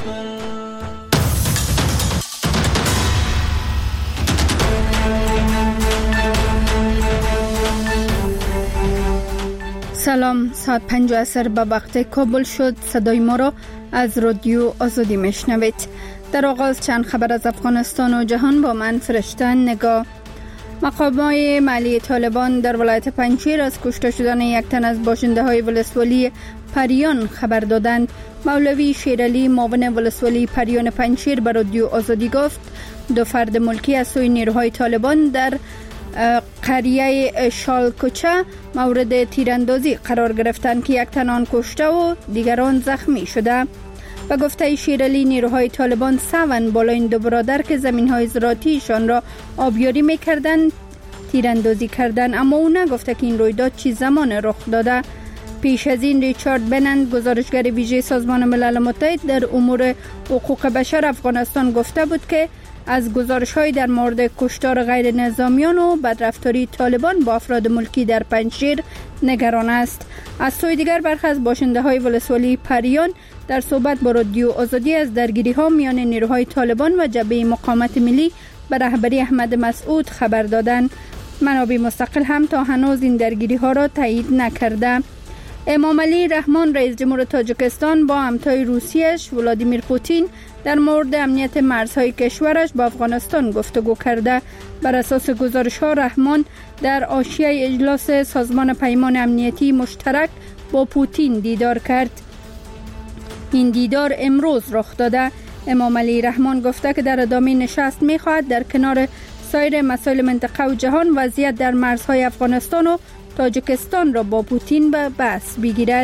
سلام، ساعت 5 عصر به وقت کابل شد. صدای ما را از رادیو آزادی میشنوید. در آغاز چند خبر از افغانستان و جهان با من فرشته نگاه. مقام‌های محلی طالبان در ولایت پنجشیر از کشته شدن یک تن از باشنده های ولسوالی پریان خبر دادند. مولوی شیرعلی معاون ولسوالی پریان پنجشیر به رادیو آزادی گفت 2 فرد ملکی از سوی نیروهای طالبان در قریه شالکوچه مورد تیراندازی قرار گرفتند که یک تن آن کشته و دیگران زخمی شده. به گفته شیرعلی نیروهای طالبان سون بالا این 2 برادر که زمین‌های زراعتیشان را آبیاری می‌کردند تیراندازی کردند، اما او نگفته که این رویداد چه زمان رخ داده. پیش از این ریچارد بنند گزارشگر ویژه سازمان ملل متحد در امور حقوق بشر افغانستان گفته بود که از گزارش‌های در مورد کشتار غیر نظامیان و بدرفتاری طالبان با افراد ملکی در پنجشیر نگران است. از سوی دیگر برخی از باشنده‌های ولسوالی پریان در صحبت با رادیو آزادی از درگیری‌ها میان نیروهای طالبان و جبهه مقاومت ملی به رهبری احمد مسعود خبر دادند. منابع مستقل هم تا هنوز این درگیری‌ها را تایید نکرده. امام علی رحمان رئیس جمهور تاجیکستان با همتای روسیه‌اش ولادیمیر پوتین در مورد امنیت مرزهای کشورش با افغانستان گفتگو کرده. بر اساس گزارش‌ها رحمان در حاشیه اجلاس سازمان پیمان امنیتی مشترک با پوتین دیدار کرد. این دیدار امروز رخ داده. امام علی رحمان گفته که در ادامه نشست می‌خواهد در کنار سایر مسائل منطقه و جهان وضعیت در مرزهای افغانستان و تاجیکستان را با پوتین به بحث بگیرد.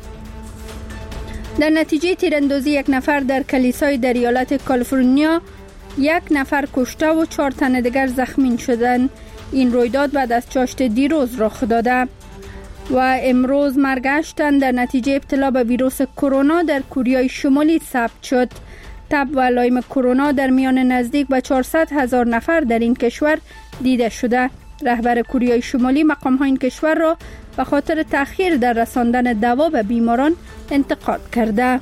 در نتیجه تیراندازی 1 نفر در کلیسای در ایالت کالیفرنیا 1 نفر کشته و 4 تن دیگر زخمی شدند. این رویداد بعد از چاشت دیروز رخ داده و امروز مرگ 8 تن در نتیجه ابتلا به ویروس کرونا در کره شمالی ثبت شد. تب و علائم کرونا در میان نزدیک به 400,000 نفر در این کشور دیده شده. رهبر کره شمالی مقام‌های این کشور را به خاطر تأخیر در رساندن دوا به بیماران انتقاد کرده.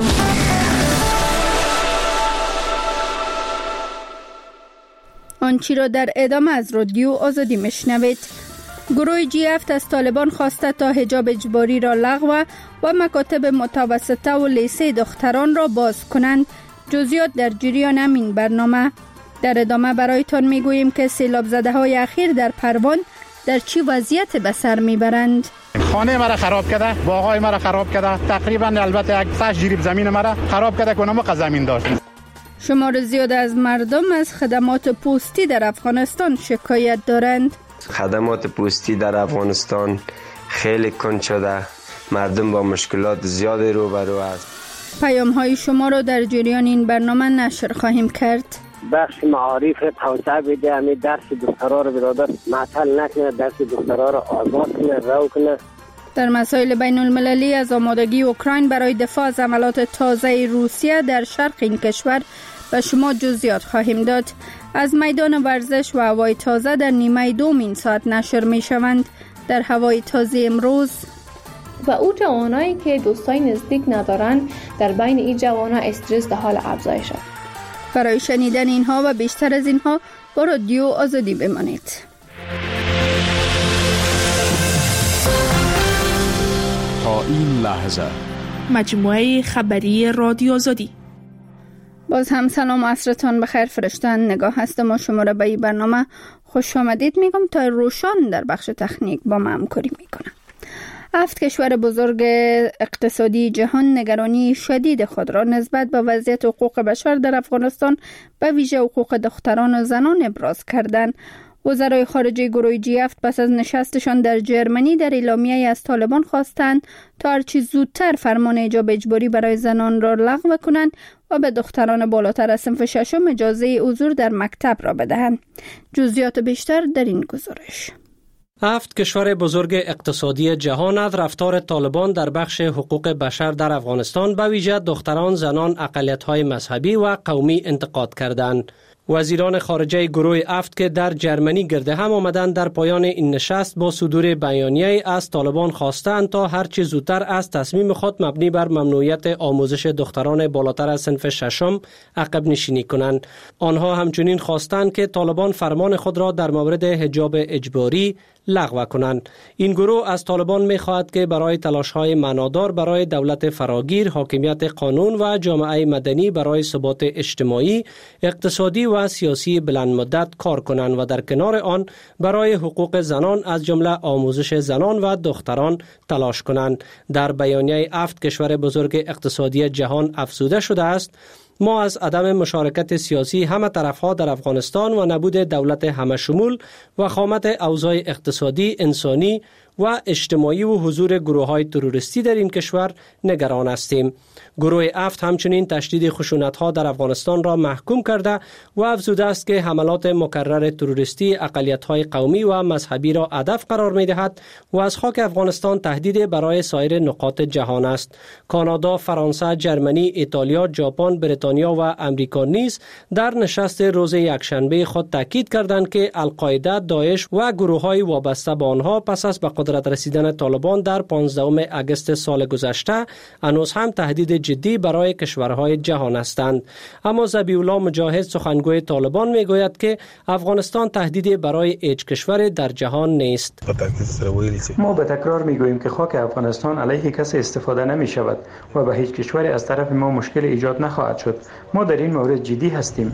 آنچه را در ادامه از رادیو آزادی میشنوید. گروه G7 از طالبان خواسته تا حجاب اجباری را لغو و مکاتب متوسطه و لیسه دختران را باز کنند. جزئیات در جریان همین برنامه. در ادامه برایتان میگوییم که سیلاب زده های اخیر در پروان در چی وضعیت به سر میبرند. خانه مرا خراب کرده، باغای مرا خراب کرده، تقریبا البته یک 8 جریب زمین مرا خراب کرده که اونم زمین داشت. شمار زیاد از مردم از خدمات پستی در افغانستان شکایت دارند. خدمات پستی در افغانستان خیلی کند شده، مردم با مشکلات زیادی روبرو است. پیام های شما را در جریان این برنامه نشر خواهیم کرد. بخش معارف توسعه بده، همین درس دخترها رو برادر معطل نکنه، درس دخترها رو آزاد کنه، رو کنه. در مسائل بین المللی از آمادگی اوکراین برای دفاع از حملات تازه روسیه در شرق این کشور به شما جزئیات خواهیم داد. از میدان ورزش و هوای تازه در نیمه دوم این ساعت نشر می شوند. در هوای تازه امروز و او جوانایی که دوستای نزدیک ندارن در بین این جوانا استرس در حال افزایش است. برای شنیدن اینها و بیشتر از اینها با رادیو آزادی بمانید. تا این لحظه مجموعه خبری رادیو آزادی. باز هم سلام، عصرتان بخیر. فرشتن نگاه هستم و شما را به این برنامه خوش آمدید میگم. تا روشان در بخش تکنیک با ما همکاری میکنم. 7 کشور بزرگ اقتصادی جهان نگرانی شدید خود را نسبت به وضعیت حقوق بشر در افغانستان به ویژه حقوق دختران و زنان ابراز کردند. وزرای خارجه گروه G7 پس از نشستشان در جرمنی در اعلامیه از طالبان خواستند تا هرچی زودتر فرمان حجاب اجباری برای زنان را لغو کنند و به دختران بالاتر از صنف ششم اجازه حضور در مکتب را بدهند. جزئیات بیشتر در این گزارش. 7 کشور بزرگ اقتصادی جهان از رفتار طالبان در بخش حقوق بشر در افغانستان به ویژه دختران، زنان، اقلیت‌های مذهبی و قومی انتقاد کردند. وزیران خارجه گروه افت که در جرمنی گرد هم آمدند در پایان این نشست با صدور بیانیه‌ای از طالبان خواستند تا هر چه زودتر از تصمیم خود مبنی بر ممنوعیت آموزش دختران بالاتر از صنف ششم عقب نشینی کنند. آنها همچنین خواستند که طالبان فرمان خود را در مورد حجاب اجباری لغو کنند. این گروه از طالبان می‌خواهد که برای تلاش‌های معنادار برای دولت فراگیر، حاکمیت قانون و جامعه مدنی برای ثبات اجتماعی، اقتصادی و سیاسی بلند مدت کار کنند و در کنار آن برای حقوق زنان از جمله آموزش زنان و دختران تلاش کنند. در بیانیه افت کشور بزرگ اقتصادی جهان افزوده شده است: ما از عدم مشارکت سیاسی همه طرفها در افغانستان و نبود دولت همه شمول و خامت اوضاع اقتصادی، انسانی و اجتماعی و حضور گروه‌های تروریستی در این کشور نگران هستیم. گروه افت همچنین تشدید خشونت‌ها در افغانستان را محکوم کرده و افزوده است که حملات مکرر تروریستی اقلیت‌های قومی و مذهبی را هدف قرار می‌دهد و از خاک افغانستان تهدید برای سایر نقاط جهان است. کانادا، فرانسه، جرمنی، ایتالیا، ژاپن، بریتانیا و امریکا نیز در نشست روز یکشنبه خود تاکید کردند که القاعده، داعش و گروه‌های وابسته به آنها پس از به قدرت رسیدن طالبان در 15 اگست سال گذشته هنوز هم تهدید جدی برای کشورهای جهان هستند. اما ذبیح الله مجاهد، سخنگوی طالبان، میگوید که افغانستان تهدیدی برای هیچ کشور در جهان نیست. ما به تکرار میگوییم که خاک افغانستان علیه کسی استفاده نمی شود و به هیچ کشوری از طرف ما مشکل ایجاد نخواهد شد. ما در این مورد جدی هستیم.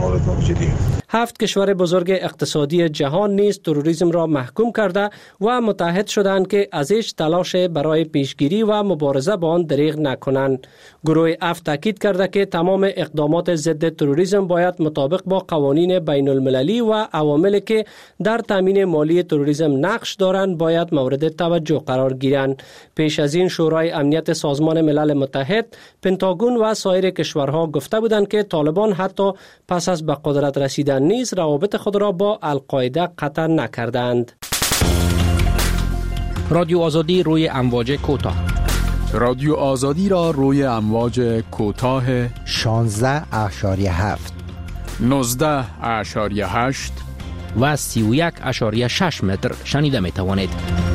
7 کشور بزرگ اقتصادی جهان نیز تروریسم را محکوم کرده و متحد شدند که از هیچ تلاش برای پیشگیری و مبارزه با آن دریغ نکنند. گروه افت تاکید کرده که تمام اقدامات ضد تروریسم باید مطابق با قوانین بین المللی و عواملی که در تامین مالی تروریسم نقش دارند باید مورد توجه قرار گیرند. پیش از این شورای امنیت سازمان ملل متحد، پنتاگون و سایر کشورها گفته بودند که طالبان حتی پس از به قدرت رسیدن نیز روابط خود را با القاعده قطع نکردند. رادیو آزادی روی امواج کوتاه. رادیو آزادی را روی امواج کوتاه 16.7 19.8 و 31.6 متر شنیده می توانید.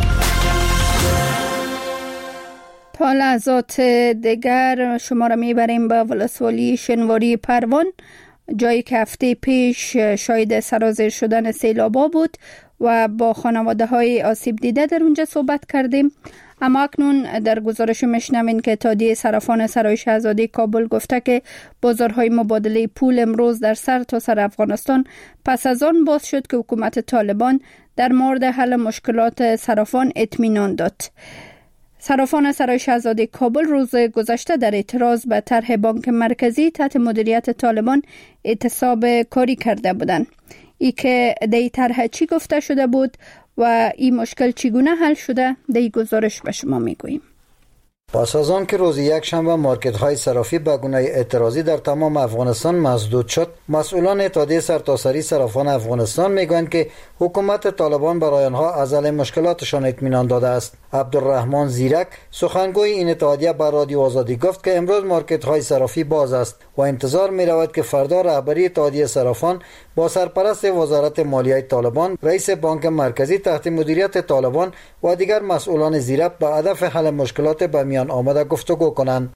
تا لحظات دیگر شما را میبریم به ولسوالی شنواری پروان، جایی که هفته پیش شاهد سرازیر شدن سیلابا بود و با خانواده های آسیب دیده در اونجا صحبت کردیم. اما اکنون در گزارش میشنوین که اتحادیه صرافان سرای شهزاده کابل گفته که بازارهای مبادله پول امروز در سرتاسر افغانستان پس از آن باز شد که حکومت طالبان در مورد حل مشکلات صرافان اطمینان داد. صرافان سرای شهزاده کابل روز گذشته در اعتراض به طرح بانک مرکزی تحت مدیریت طالبان اعتصاب کاری کرده بودند. ای که در طرح چی گفته شده بود و این مشکل چگونه حل شده، در گزارش به شما میگوییم. پس از آن که روز یکشنبه مارکت‌های صرافی به گونه اعتراضی در تمام افغانستان مسدود شد، مسئولان اتحادیه سرتاسری صرافان افغانستان میگویند که حکومت طالبان برای آنها از حل مشکلاتشان اطمینان داده است. عبدالرحمن زیرک، سخنگوی این اتحادیه، بر رادیو آزادی گفت که امروز مارکت‌های صرافی باز است و انتظار می‌رود که فردا رهبری اتحادیه صرافان با سرپرست وزارت مالیه طالبان، رئیس بانک مرکزی تحت مدیریت طالبان و دیگر مسئولان زیرک به هدف حل مشکلات به میان آمده گفتگو کنند.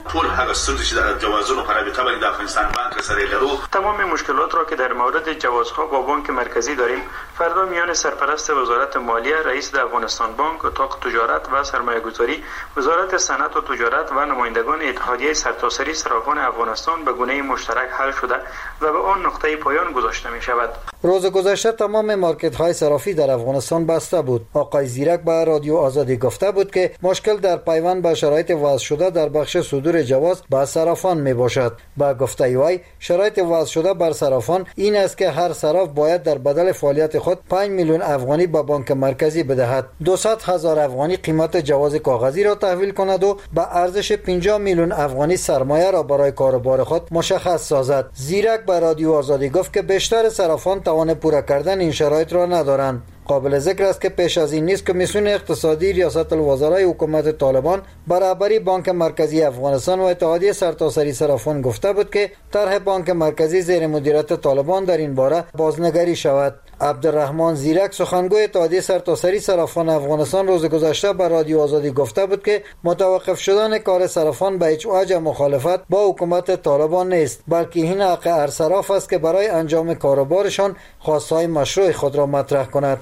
تمام مشکلات را که در مورد جوازها با بانک مرکزی داریم فردا میان سرپرست وزارت مالیه، رئیس افغانستان بانک، اتاق تجارت و سرمایه‌گذاری، وزارت صنعت و تجارت و نمایندگان اتحادیه سرتاسری صرافان افغانستان به گونه مشترک حل شده و به آن نقطه پایان گذاشته می شود. روز گذشته تمام مارکت‌های صرافی در افغانستان بسته بود. آقای زیرک به رادیو آزادی گفته بود که مشکل در پیوند به شرایط وضع شده در بخش صدور جواز به صرافان می باشد. با گفته وی شرایط وضع شده بر صرافان این است که هر صراف باید در بدل فعالیت خود 5 میلیون افغانی به بانک مرکزی بدهد، 200,000 افغانی قیمت جواز کاغذی را تحویل کند و به ارزش 50 میلیون افغانی سرمایه را برای کاروبار خود مشخص سازد. زیرک به رادیو آزادی گفت که بیشتر صرافان توان پورا کردن این شرایط را ندارند. قابل ذکر است که پیش از این نیز کمیسیون اقتصادی ریاست الوزرای حکومت طالبان برابری بانک مرکزی افغانستان و اتحادیه سرتاسری صرافان گفته بود که طرح بانک مرکزی زیر مدیریت طالبان در این باره بازنگری شود. عبدالرحمن زیرک سخنگوی اتحادیه سرتاسری صرافان افغانستان روز گذشته به رادیو آزادی گفته بود که متوقف شدن کار صرافان به هیچ وجه مخالفت با حکومت طالبان نیست، بلکه این حق هر صراف است که برای انجام کاروبارشان خواستهای مشروع خود را مطرح کند.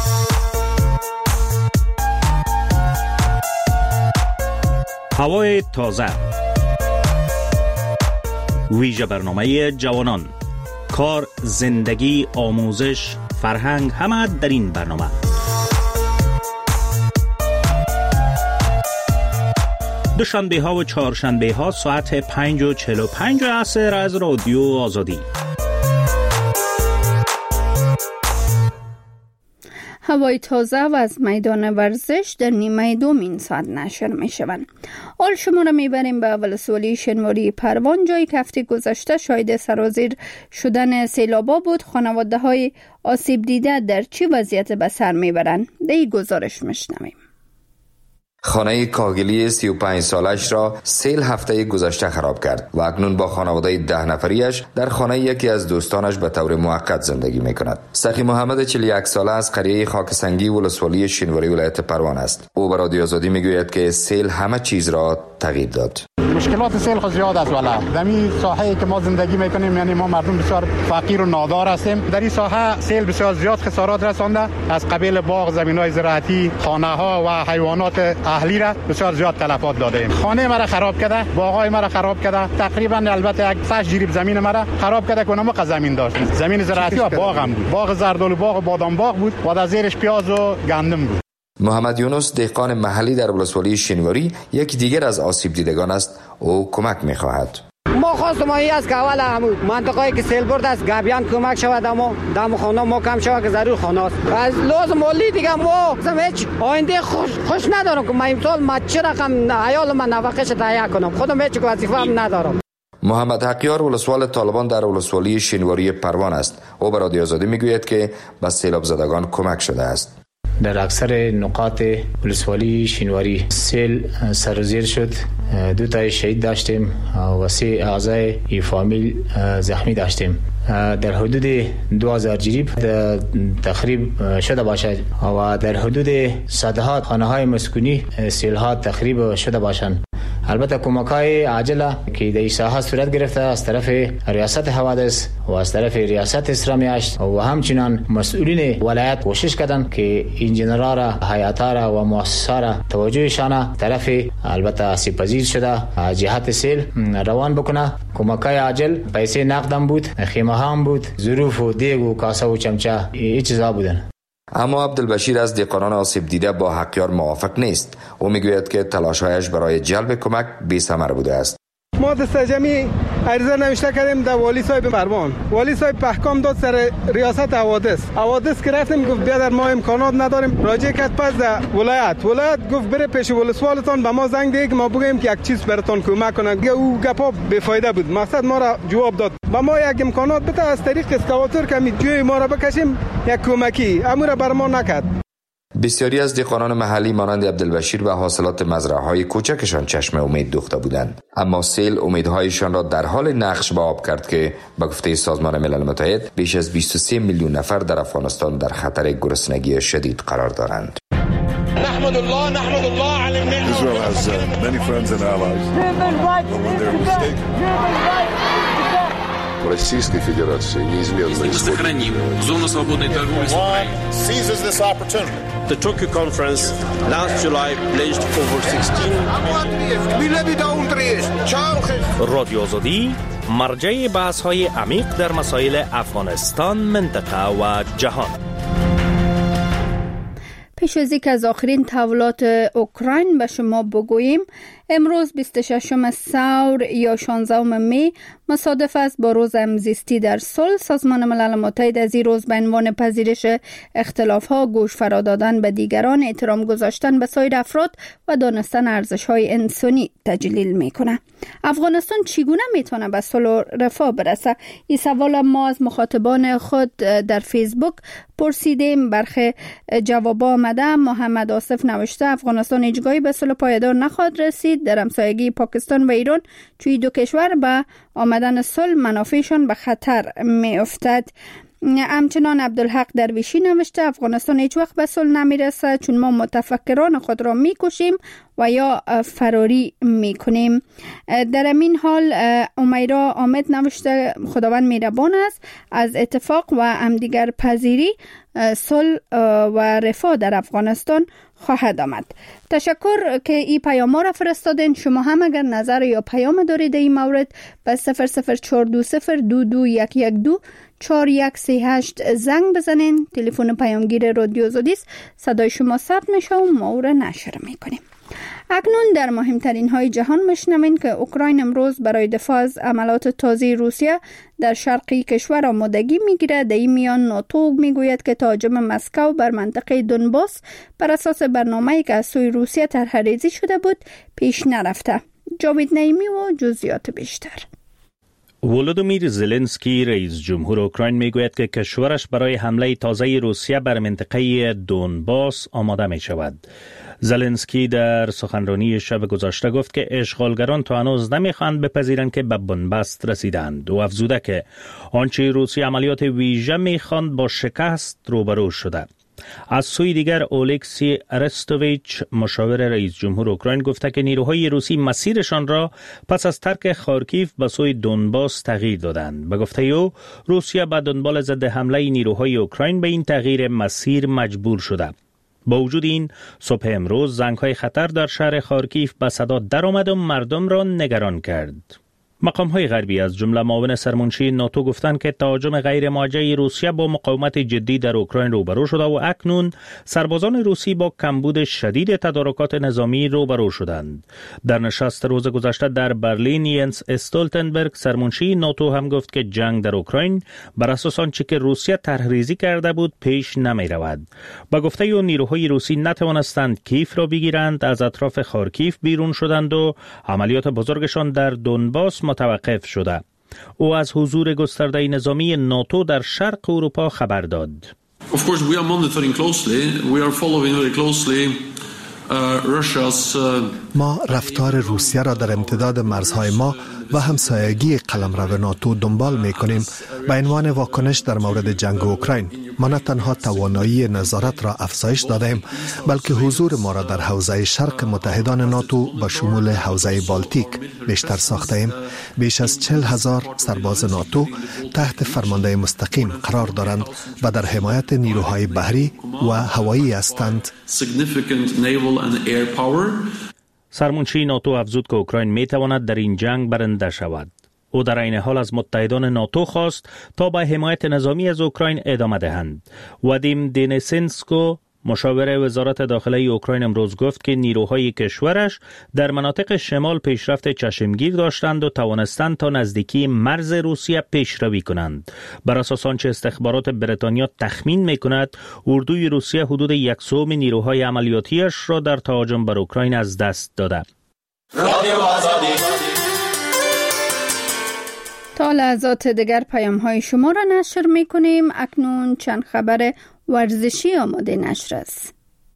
هوای تازه، ویژه برنامه جوانان، کار، زندگی، آموزش، فرهنگ، همه در این برنامه. دوشنبه ها و چهارشنبه ها ساعت 5:45 عصر از رادیو آزادی. هوای تازه و از میدان ورزش در نیمه دوم این ساعت نشر می شوند. حال شما را می بریم به ولسوالی شنواری پروان، جایی که هفته گذشته شاهد سرازیر شدن سیلابا بود. خانواده های آسیب دیده در چه وضعیت به سر می برند؟ در این گزارش میشنویم. خانه کاهگلی 35 سالش را سیل هفته گذشته خراب کرد و اکنون با خانواده 10 نفریش در خانه یکی از دوستانش به طور موقت زندگی می کند. سخی محمد 41 ساله از قریه خاکسنگی ولسوالی شنواری ولایت پروان است. او به رادیو آزادی می گوید که سیل همه چیز را تغییر داد. مشکلات سیل خود زیاد است والا. در این ساحه‌ای که ما زندگی میکنیم، یعنی ما مردم بسیار فقیر و نادار هستیم. در این ساحه سیل بسیار زیاد خسارات رسانده، از قبیل باغ، زمین‌های زراعتی، خانه‌ها و حیوانات اهلی را بسیار زیاد تلفات داده ایم. خانه مرا خراب کرده، باغ‌های مرا خراب کرده. تقریبا البته یک 8 جریب زمین مرا خراب کرده که اونم زمین داشت. زمین زراعتی و باغ هم بود. باغ زردالو باغ و بادام باغ بود و در زیرش پیاز و گندم بود. محمد یونس دهقان محلی در ولسوالی شنواری یکی دیگر از آسیب دیدگان است. او کمک می‌خواهد. ما خواستم از که اول همون منطقه‌ای که سیل برد از گابیان کمک شود، اما دم خانه ما کم شود که ضرور خانه است. از لازم مالی دیگه ما هیچ آینده خوش ندارم که ما امسال ما چه رقم عیال من نفقه‌اش تهیه کنم. خودم هیچ وظیفه هم ندارم. محمد حقیار ولسوال طالبان در ولسوالی شنواری پروان است. او به رادیو آزادی میگوید که به سیلاب زدگان کمک شده است. در اکثر نقاط ولسوالی شنواری سیل سرازیر شد. 2 تا شهید داشتیم و 3 اعضای فامیل زخمی داشتیم. در حدود 2000 جریب تخریب شده باشد و در حدود صدها خانه‌های مسکونی سیل ها تخریب شده باشند. البته کمک‌های عاجله که در این ساحه صورت گرفته از طرف ریاست حوادث و از طرف ریاست اسرامی 8 و همچنان مسئولین ولایت کوشش کردند که انجینرها را، هیئت‌ها را و مؤسسات را توجهشان طرف البته آسیب پذیر شده جهت سیل روان بکنه. کمک‌های عاجل پیسه نقدم بود، خیمه هم بود، ظروف و دیگ و کاسه و چمچه این چیزا بودن. اما عبدالبشیر از دهقانان آسیب دیده با حقیار موافق نیست. او میگوید که تلاش‌هایش برای جلب کمک بی‌ثمر بوده است. ما دست جمعی عریضه نوشته کردیم در والی صاحب پروان. والی صاحب احکام داد سر ریاست حوادث که رفتیم گفت بیادر ما امکانات نداریم. راجع کرد پس در ولایت گفت بره پیش ولسوالتان به ما زنگ ده که ما بگیم که یک چیز براتون کمک کنه. او گپا بی‌فایده بود. مقصد ما را جواب داد. با ما یک امکانات بده از طریق اسکواتور که جوی ما را بکشیم یک کمکی امور بر ما نکرد. بسیاری از دهقانان محلی مانند عبدالبشیر و حاصلات مزرعه‌های کوچکشان چشم امید دوخته بودند، اما سیل امیدهایشان را در حال نقش به آب کرد که با گفته سازمان ملل متحد بیش از 23 میلیون نفر در افغانستان در خطر گرسنگی شدید قرار دارند. نحمد الله على النعمة. Israel has many friends and allies. But when they're mistaken. Российской Федерации неизменно сохраним зону свободной торговли с Украиной. Seizes this opportunity. The Tokyo conference last July pledged over 16 رادیو آزادی مرجع بحث‌های عمیق در مسائل افغانستان، منطقه و جهان. پیش از اینکه از آخرین تحولات اوکراین به شما بگوییم، امروز 26 ثور یا 16 می مصادف است با روز همزیستی در صلح. سازمان ملل متحد از این روز به عنوان پذیرش اختلاف‌ها، گوش فرا دادن به دیگران، احترام گذاشتن به سایر افراد و دانستن ارزش‌های انسانی تجلیل می‌کند. افغانستان چگونه میتونه به صلح و رفاه برسه؟ این سوال ما از مخاطبان خود در فیسبوک پرسیدیم. برخی جواب آمده. محمد آصف نوشته افغانستان هیچگاهی به صلح پایدار نخواهد رسید. در همسایگی پاکستان و ایران توی دو کشور به آمدن صلح منافعشان به خطر می افتد. همچنان عبدالحق درویشی نوشته افغانستان هیچ وقت به صلح نمیرسه چون ما متفکران خود را میکشیم و یا فراری میکنیم. در همین حال امیرا آمد نوشته خداوند مهربان است، از اتفاق و همدیگر پذیری صلح و رفاه در افغانستان خواهد آمد. تشکر که این پیام را فرستادین. شما هم اگر نظر یا پیام دارید این مورد به 0042021124138 زنگ بزنین. تلفن پیامگیر رادیو آزادی است. صدای شما ثبت میشه و ما او را نشر میکنیم. اکنون در مهمترین های جهان میشنوین که اوکراین امروز برای دفاع از عملات تازه روسیه در شرقی کشور آمادگی میگیرد. در این میان ناتو میگوید که تهاجم مسکو بر منطقه دونباس بر اساس برنامه‌ای که از سوی روسیه طرح‌ریزی شده بود پیش نرفته. جاوید نعیمی و جزئیات بیشتر. ولودیمیر زلنسکی رئیس جمهور اوکراین میگوید که کشورش برای حمله تازه روسیه بر منطقه دونباس آماده می شود. زلنسکی در سخنرانی شب گذشته گفت که اشغالگران تا هنوز نمیخواهند بپذیرند که به بنبست رسیدند و افزوده که آنچه روسیه عملیات ویژه میخواند با شکست روبرو شده. از سوی دیگر اولکسی ارستوویچ مشاور رئیس جمهور اوکراین گفته که نیروهای روسی مسیرشان را پس از ترک خارکیف به سوی دونباس تغییر دادند. به گفته او روسیه به دنبال ضد حمله نیروهای اوکراین به این تغییر مسیر مجبور شده. با وجود این صبح امروز زنگ‌های خطر در شهر خارکیف به صدا درآمد و مردم را نگران کرد. مقام‌های غربی از جمله معاون سرمنشی ناتو گفتند که تهاجم غیر موجه روسیه با مقاومت جدی در اوکراین روبرو شده و اکنون سربازان روسی با کمبود شدید تدارکات نظامی روبرو شدند. در نشست روز گذشته در برلین ینس استولتنبرگ سرمنشی ناتو هم گفت که جنگ در اوکراین بر اساس آنچه که روسیه طرح‌ریزی کرده بود پیش نمی‌رود. با گفته او نیروهای روسی نتوانستند کیف را بگیرند، از اطراف خارکیف بیرون شدند و عملیات بزرگشان در دونباس متوقف شده. او از حضور گسترده نظامی ناتو در شرق اروپا خبر داد. Of course we are monitoring closely. We are following very closely Russia's ما رفتار روسیه را در امتداد مرزهای ما و همسایگی قلمرو ناتو دنبال می‌کنیم به عنوان واکنش در مورد جنگ اوکراین. ما نه تنها توانایی نظارت را افزایش دادیم بلکه حضور ما را در حوزه شرق متحدان ناتو به شمول حوزه بالتیک بیشتر ساختیم. بیش از 40,000 سرباز ناتو تحت فرمانده مستقیم قرار دارند و در حمایت نیروهای بحری و هوایی هستند. سرمنشی ناتو افزود که اوکراین میتواند در این جنگ برنده شود. او در این حال از متحدان ناتو خواست تا به حمایت نظامی از اوکراین ادامه دهند. وادیم دینیسنسکو مشاور وزارت داخله اوکراین امروز گفت که نیروهای کشورش در مناطق شمال پیشرفت چشمگیر داشتند و توانستند تا نزدیکی مرز روسیه پیشروی کنند. بر اساس آنچه استخبارات بریتانیا تخمین می‌کند، اردوی روسیه حدود 1/3 نیروهای عملیاتیش را در تهاجم بر اوکراین از دست داده. تا لحظات دیگر پیام‌های شما را نشر می‌کنیم. اکنون چند خبر ورزشی آماده نشر است.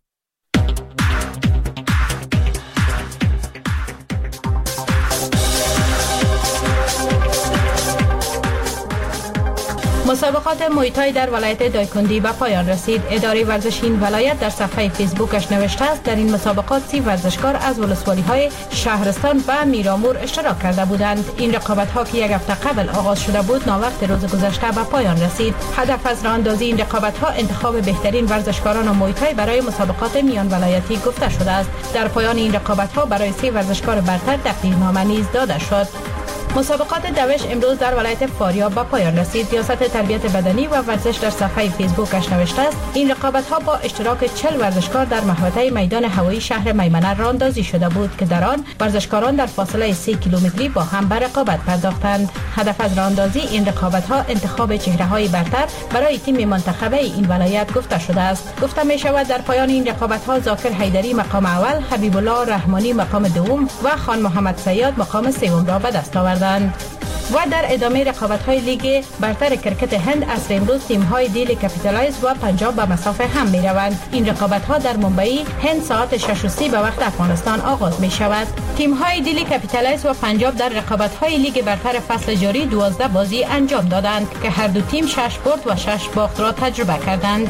مسابقات موی تای در ولایت دایکندی به پایان رسید. اداره ورزشی این ولایت در صفحه فیسبوکش نوشته است در این مسابقات 30 ورزشکار از ولسوالی‌های شهرستان و میرامور اشتراک کرده بودند. این رقابت‌ها که یک هفته قبل آغاز شده بود ناوقت روز گذشته به پایان رسید. هدف از راه‌اندازی این رقابت‌ها انتخاب بهترین ورزشکاران موی تای برای مسابقات میان ولایتی گفته شده است. در پایان این رقابت‌ها برای 3 ورزشکار برتر تقدیرنامه نیز داده شد. مسابقات دوش امروز در ولایت فاریاب به پایان رسید. ریاست تربیت بدنی و ورزش در صفحه فیسبوکش نوشته است این رقابت‌ها با اشتراک 40 ورزشکار در محوطه میدان هوایی شهر میمنه راهاندازی شده بود که در آن ورزشکاران در فاصله 3 کیلومتری با هم به رقابت پرداختند. هدف از راهاندازی این رقابت‌ها انتخاب چهره‌های برتر برای تیم منتخبه این ولایت گفته شده است. گفته می‌شود در پایان این رقابت‌ها ذاکر حیدری مقام اول، حبیب الله رحمانی مقام دوم و خان محمد سیاد مقام سوم را به دست آوردند. و در ادامه رقابت‌های لیگ برتر کرکت هند عصر امروز تیم‌های دیلی کپیتالایز و پنجاب به مسافه هم می‌روند. این رقابت‌ها در ممبئی هند ساعت 6:30 به وقت افغانستان آغاز می‌شود. تیم‌های دیلی کپیتالایز و پنجاب در رقابت‌های لیگ برتر فصل جاری 12 بازی انجام دادند که هر دو تیم 6 برد و 6 باخت را تجربه کردند.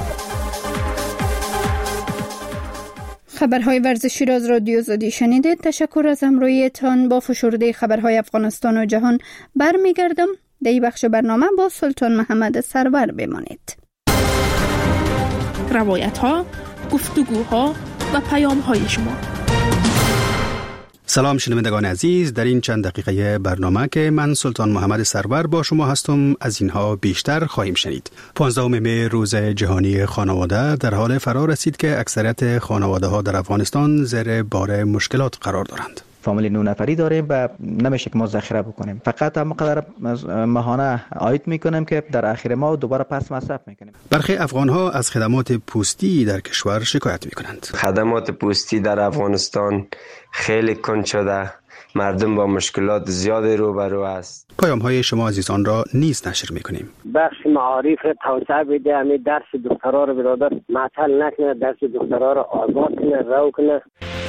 خبرهای ورزشی را از رادیو آزادی شنیدید. تشکر از همراهیتان. با فشرده خبرهای افغانستان و جهان برمیگردم. در این بخش برنامه با سلطان محمد سرور بمانید. روایت‌ها، گفتگوها و پیام‌های شما. سلام شنوندگان عزیز، در این چند دقیقه برنامه که من سلطان محمد سرور با شما هستم از اینها بیشتر خواهیم شنید. 15 می روز جهانی خانواده در حال فرا رسید که اکثریت خانواده ها در افغانستان زیر بار مشکلات قرار دارند. فامیل 9 نفری داریم و نمیشه که ما ذخیره بکنیم. فقط هم قدر ماهانه عاید میکنیم که در آخر ماه دوباره پس مصرف میکنیم. برخی افغان ها از خدمات پوستی در کشور شکایت میکنند. خدمات پوستی در افغانستان خیلی کند شده. مردم با مشکلات زیادی روبرو است. پیام های شما عزیزان را نیز نشر میکنیم. بخش معارف توسعه بده، همین درس دخترها رو برادر معطل نکنه، درس دخترها رو آزاد کنه، رو کنه.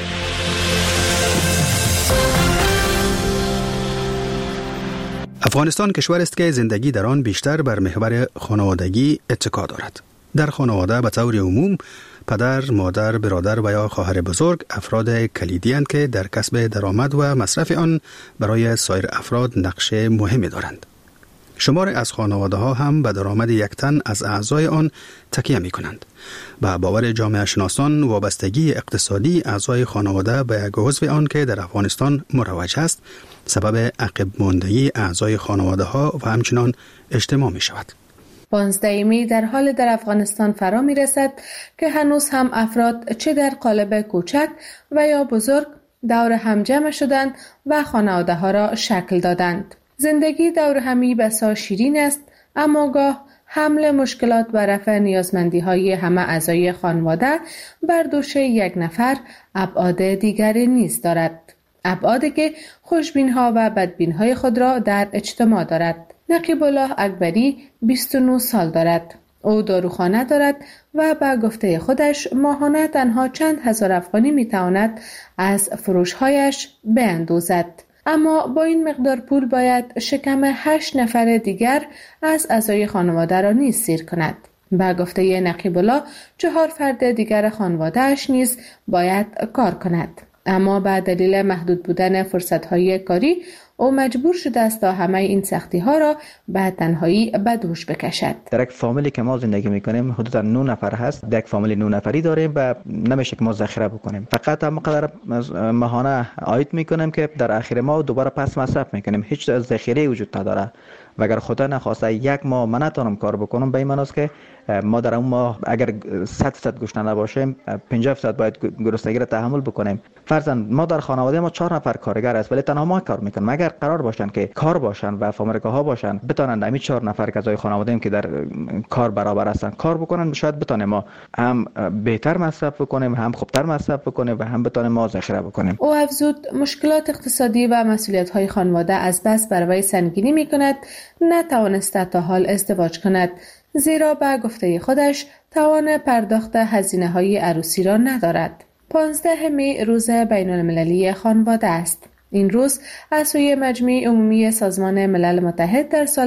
افغانستان کشور است که زندگی در آن بیشتر بر محور خانوادگی اتکا دارد. در خانواده به طور عموم پدر، مادر، برادر و یا خواهر بزرگ افراد کلیدی اند که در کسب درآمد و مصرف آن برای سایر افراد نقش مهمی دارند. شمار از خانواده ها هم به درآمد یک تن از اعضای آن تکیه می کنند. به باور جامعه شناسان وابستگی اقتصادی اعضای خانواده به یک عضو آن که در افغانستان مروج است سبب عقب ماندگی اعضای خانواده ها و همچنان اجتماع می شود. 15 می در حال در افغانستان فرا می رسد که هنوز هم افراد چه در قالب کوچک و یا بزرگ دور هم جمع شدند و خانواده ها را شکل دادند. زندگی دور همی بسا شیرین است، اما گاه حمل مشکلات و رفع نیازمندی های همه اعضای خانواده بر دوش یک نفر ابعاد دیگری نیز دارد. ابعادی که خوشبین ها و بدبین های خود را در اجتماع دارد. نقیب الله اکبری 29 سال دارد. او داروخانه دارد و به گفته خودش ماهانه تنها چند هزار افغانی میتواند از فروشهایش بیندوزد. اما با این مقدار پول باید شکم 8 نفر دیگر از اعضای خانواده را نیز سیر کند. به گفته نقیب الله 4 فرد دیگر خانواده‌اش نیز باید کار کند. اما به دلیل محدود بودن فرصت‌های کاری او مجبور شده است تا همه این سختی‌ها را به تنهایی به دوش بکشد. در یک فامیلی که ما زندگی می‌کنیم حدود 9 نفر هست. در یک فامیل 9 نفری داریم و نمیشه که ما ذخیره بکنیم. فقط هم قدر ماهانه عاید می‌کنیم که در آخر ماه دوباره پس مصرف می‌کنیم. هیچ ذخیره وجود نداره. و اگر خدا نخواسته یک ماه من نتونم کار بکنم به این معنی است که ما در اون ماه اگر 100% گشنه نباشیم 50% باید گرسنگی را تحمل بکنیم. فرضاً ما در خانواده ما 4 نفر کارگر است ولی تنها ما کار میکنیم. اگر قرار باشن که کار باشن و فامریکا ها باشن بتونن همین 4 نفر که از خانواده که در کار برابر هستن کار بکنن، شاید بتونیم ما هم بهتر مصرف بکنیم، هم خوبتر مصرف بکنیم و هم بتونیم ما ذخیره بکنیم. او افزود مشکلات اقتصادی و مسئولیت‌های خانواده از بس بر وی سنگینی میکند نتوانسته تا حال ازدواج کند، زیرا به گفته خودش توان پرداخت هزینه‌های عروسی را ندارد. 15 می روز بین‌المللی خانواده است. این روز از سوی مجمع عمومی سازمان ملل متحد در سال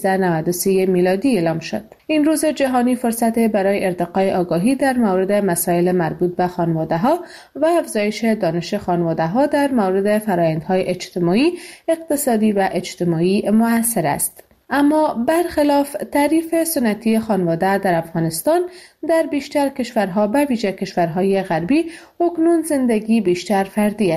1393 میلادی اعلام شد. این روز جهانی فرصت برای ارتقای آگاهی در مورد مسائل مربوط به خانواده‌ها و افزایش دانش خانواده‌ها در مورد فرآیندهای اجتماعی، اقتصادی و اجتماعی مؤثر است. اما برخلاف تعریف سنتی خانواده در افغانستان، در بیشتر کشورها به ویژه کشورهای غربی اکنون زندگی بیشتر فردی است.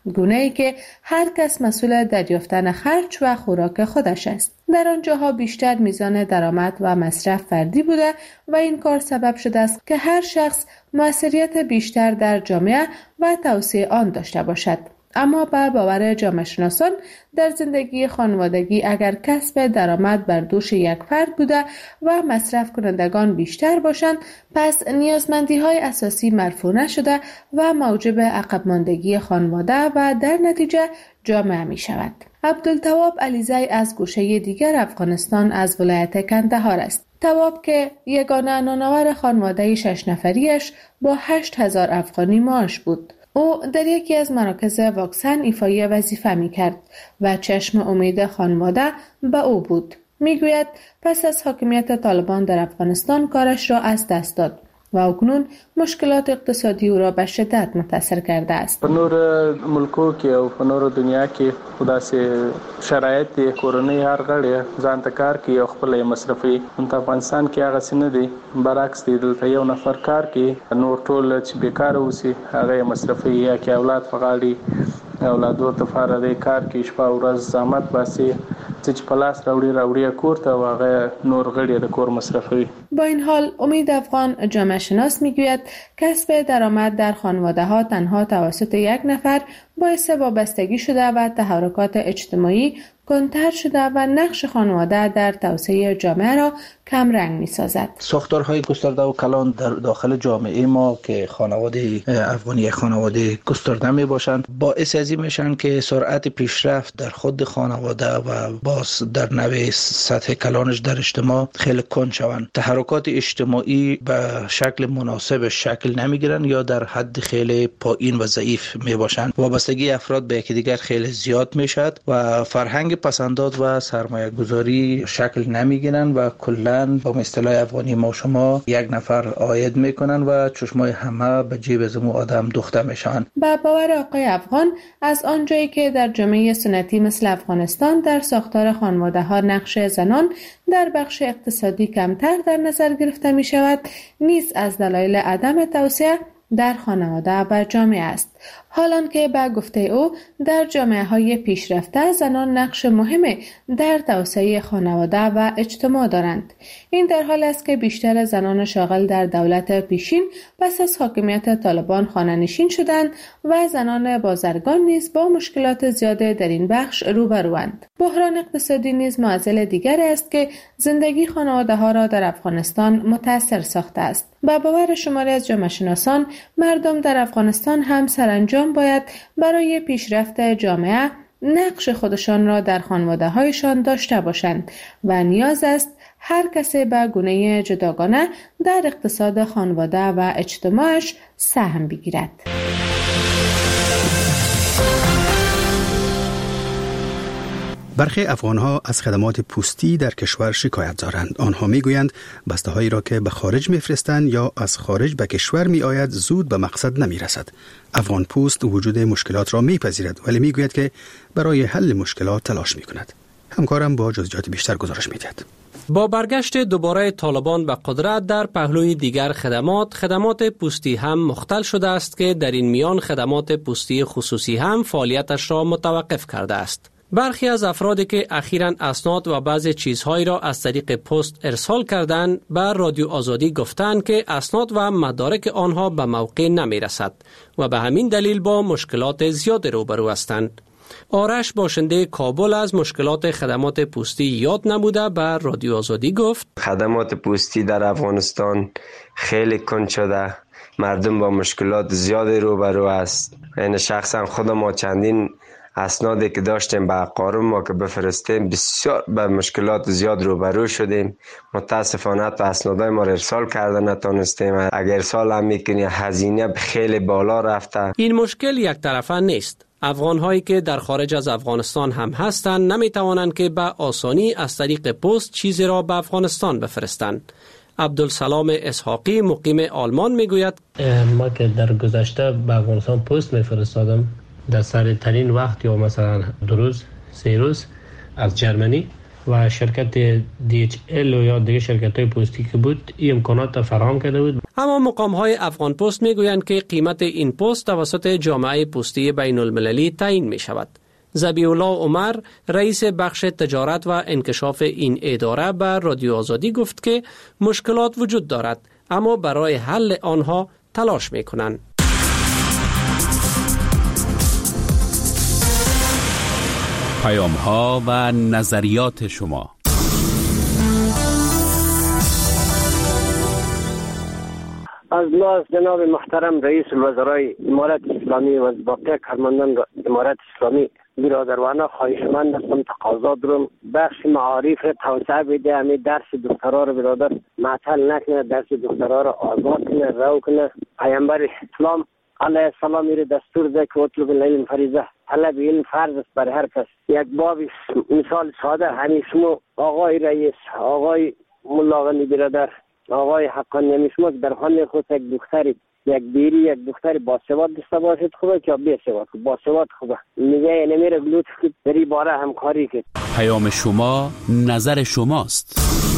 گونه‌ای که هر کس مسئول دریافتن خرج و خوراک خودش است. در آنجاها بیشتر میزان درآمد و مصرف فردی بوده و این کار سبب شده است که هر شخص موثریت بیشتر در جامعه و توسعه آن داشته باشد. اما به باور جامعه شناسان در زندگی خانوادگی اگر کسب درآمد بر دوش یک فرد بوده و مصرف کنندگان بیشتر باشند، پس نیازمندی‌های اساسی مرفوع نشده و موجب عقب ماندگی خانواده و در نتیجه جامعه می شود. عبدالتواب علیزی از گوشه دیگر افغانستان از ولایت کندهار است. تواب که یگانه نانآور خانواده 6 نفریش با 8000 افغانی معاش بود. او در یکی از مراکز واکسن ایفای وظیفه می کرد و چشم امید خانواده به او بود. می گوید پس از حاکمیت طالبان در افغانستان کارش را از دست داد و اکنون مشکلات اقتصادی او را به شدت متاثر کرده است. په نور ملکو کې او په نور دنیا کې خداسې شرایط کورنۍ هر غړي ځان ته کار کوي او خپل مصرفي. په افغانستان کې هغه څه نه دي، برعکس دی. دلته یو نفر کار کوي، نور ټول چې بیکاره اوسي هغه مصرفي یا کې اولاد فغاړي، اولادو ته فارغ کار کوي، شپه ورځ زحمت باسي، چې په لاس راوړي کور ته او هغه نور غړي د کور مصرفي. با این حال امید افغان جامعه شناس میگوید کسب درآمد در خانواده ها تنها توسط یک نفر باعث وابستگی شده و تحرکات اجتماعی کندتر شده و نقش خانواده در توسعه جامعه را کم رنگ می سازد. ساختارهای گسترده و کلان در داخل جامعه ما که خانواده افغانی خانواده گسترده می باشند باعث از این میشن که سرعت پیشرفت در خود خانواده و باز در نوع سطح کلانش در اجتماع خیلی کند شوند. تحرکات اجتماعی به شکل مناسب شکل نمی گیرند یا در حد خیلی پایین و ضعیف می باشند. وابستگی افراد به یکدیگر خیلی زیاد می شد و فرهنگ پسنداز و سرمایه گذاری شکل نمی گیرند و کلا با اصطلاح افغانی ما شما یک نفر عاید میکنن و چشمای همه به جیب زمو آدم دوخته میشن. با باور آقای افغان از آنجایی که در جامعه سنتی مثل افغانستان در ساختار خانواده ها نقش زنان در بخش اقتصادی کمتر در نظر گرفته می شود، نیز از دلایل عدم توسعه در خانواده و جامعه است. حالان که به گفته او در جامعه های پیشرفته زنان نقش مهم در توسعه خانواده و اجتماع دارند. این در حال است که بیشتر زنان شاغل در دولت پیشین پس از حاکمیت طالبان خانه‌نشین شدند و زنان بازرگان نیز با مشکلات زیاد در این بخش روبروند. بحران اقتصادی نیز معضل دیگر است که زندگی خانواده ها را در افغانستان متاثر ساخته است. با باور شماری از جامعه شناسان مردم در افغانستان هم سرانجام باید برای پیشرفت جامعه نقش خودشان را در خانواده هایشان داشته باشند و نیاز است هر کسی به گونه جداگانه در اقتصاد خانواده و اجتماعش سهم بگیرد. برخی افغان‌ها از خدمات پستی در کشور شکایت دارند. آنها می‌گویند بسته‌هایی را که به خارج می‌فرستند یا از خارج به کشور می‌آید زود به مقصد نمی‌رسد. افغان پست وجود مشکلات را می‌پذیرد ولی می‌گوید که برای حل مشکلات تلاش می‌کند. همکارم با جزئیات بیشتر گزارش می‌دهد. با برگشت دوباره طالبان به قدرت در پهلوی دیگر خدمات پستی هم مختل شده است که در این میان خدمات پستی خصوصی هم فعالیتش را متوقف کرده است. برخی از افرادی که اخیراً اسناد و بعضی چیزهایی را از طریق پست ارسال کردند به رادیو آزادی گفتند که اسناد و مدارک آنها به موقع نمی رسد و به همین دلیل با مشکلات زیاد روبرو هستند. آرش باشنده کابل از مشکلات خدمات پستی یاد نموده به رادیو آزادی گفت خدمات پستی در افغانستان خیلی کند شده، مردم با مشکلات زیاد روبرو است. یعنی شخصا خود ما چندین اسنادی که داشتیم به اقارب ما که بفرستیم بسیار به مشکلات زیاد روبرو شدیم. متاسفانه تا اسنادای ما ارسال کرده نتونستیم. اگر ارسال هم میکنی هزینه خیلی بالا رفته. این مشکل یک طرفه نیست. افغان هایی که در خارج از افغانستان هم هستند نمی توانند که به آسانی از طریق پست چیزی را به افغانستان بفرستند. عبدالسلام اسحاقی مقیم آلمان میگوید ما که در گذشته به افغانستان پست میفرستادم در سریع‌ترین وقت یا مثلا 2 روز 3 روز از جرمنی و شرکت DHL یا دیگه شرکت‌های پستی که بود این امکانات فراهم کرده بود. اما مقام‌های افغان پست میگویند که قیمت این پست توسط جامعه پستی بین المللی تعیین می شود. ذبیح الله عمر رئیس بخش تجارت و انکشاف این اداره به رادیو آزادی گفت که مشکلات وجود دارد اما برای حل آنها تلاش می کنند. پیام‌ها و نظریات شما. از ناز جناب محترم رئیس الوزرای امارت اسلامی و باقی کارمندان امارت اسلامی برادرانه خواهشمند هستم تقاضا دارم بخش معارف توسعه بده، همین درس دکترا رو برادر معطل نکنه، درس دکترا رو آزاد کنه، رو کنه. پیامبر اسلام علیه السلام میره دستور ده که اطلب العلم فریضه، طلب علم فرض است بر هر کس. یک باب مثال ساده همین شما آقای رئیس، آقای ملاغنی برادر، آقای حقانی همی شما که در خانه خود یک دختری یک بیری یک دختری باسواد داشته باشید خوبه که بیسواد باسواد خوبه میگه نمیره گلوت که دری باره همکاری که پیام شما نظر شماست.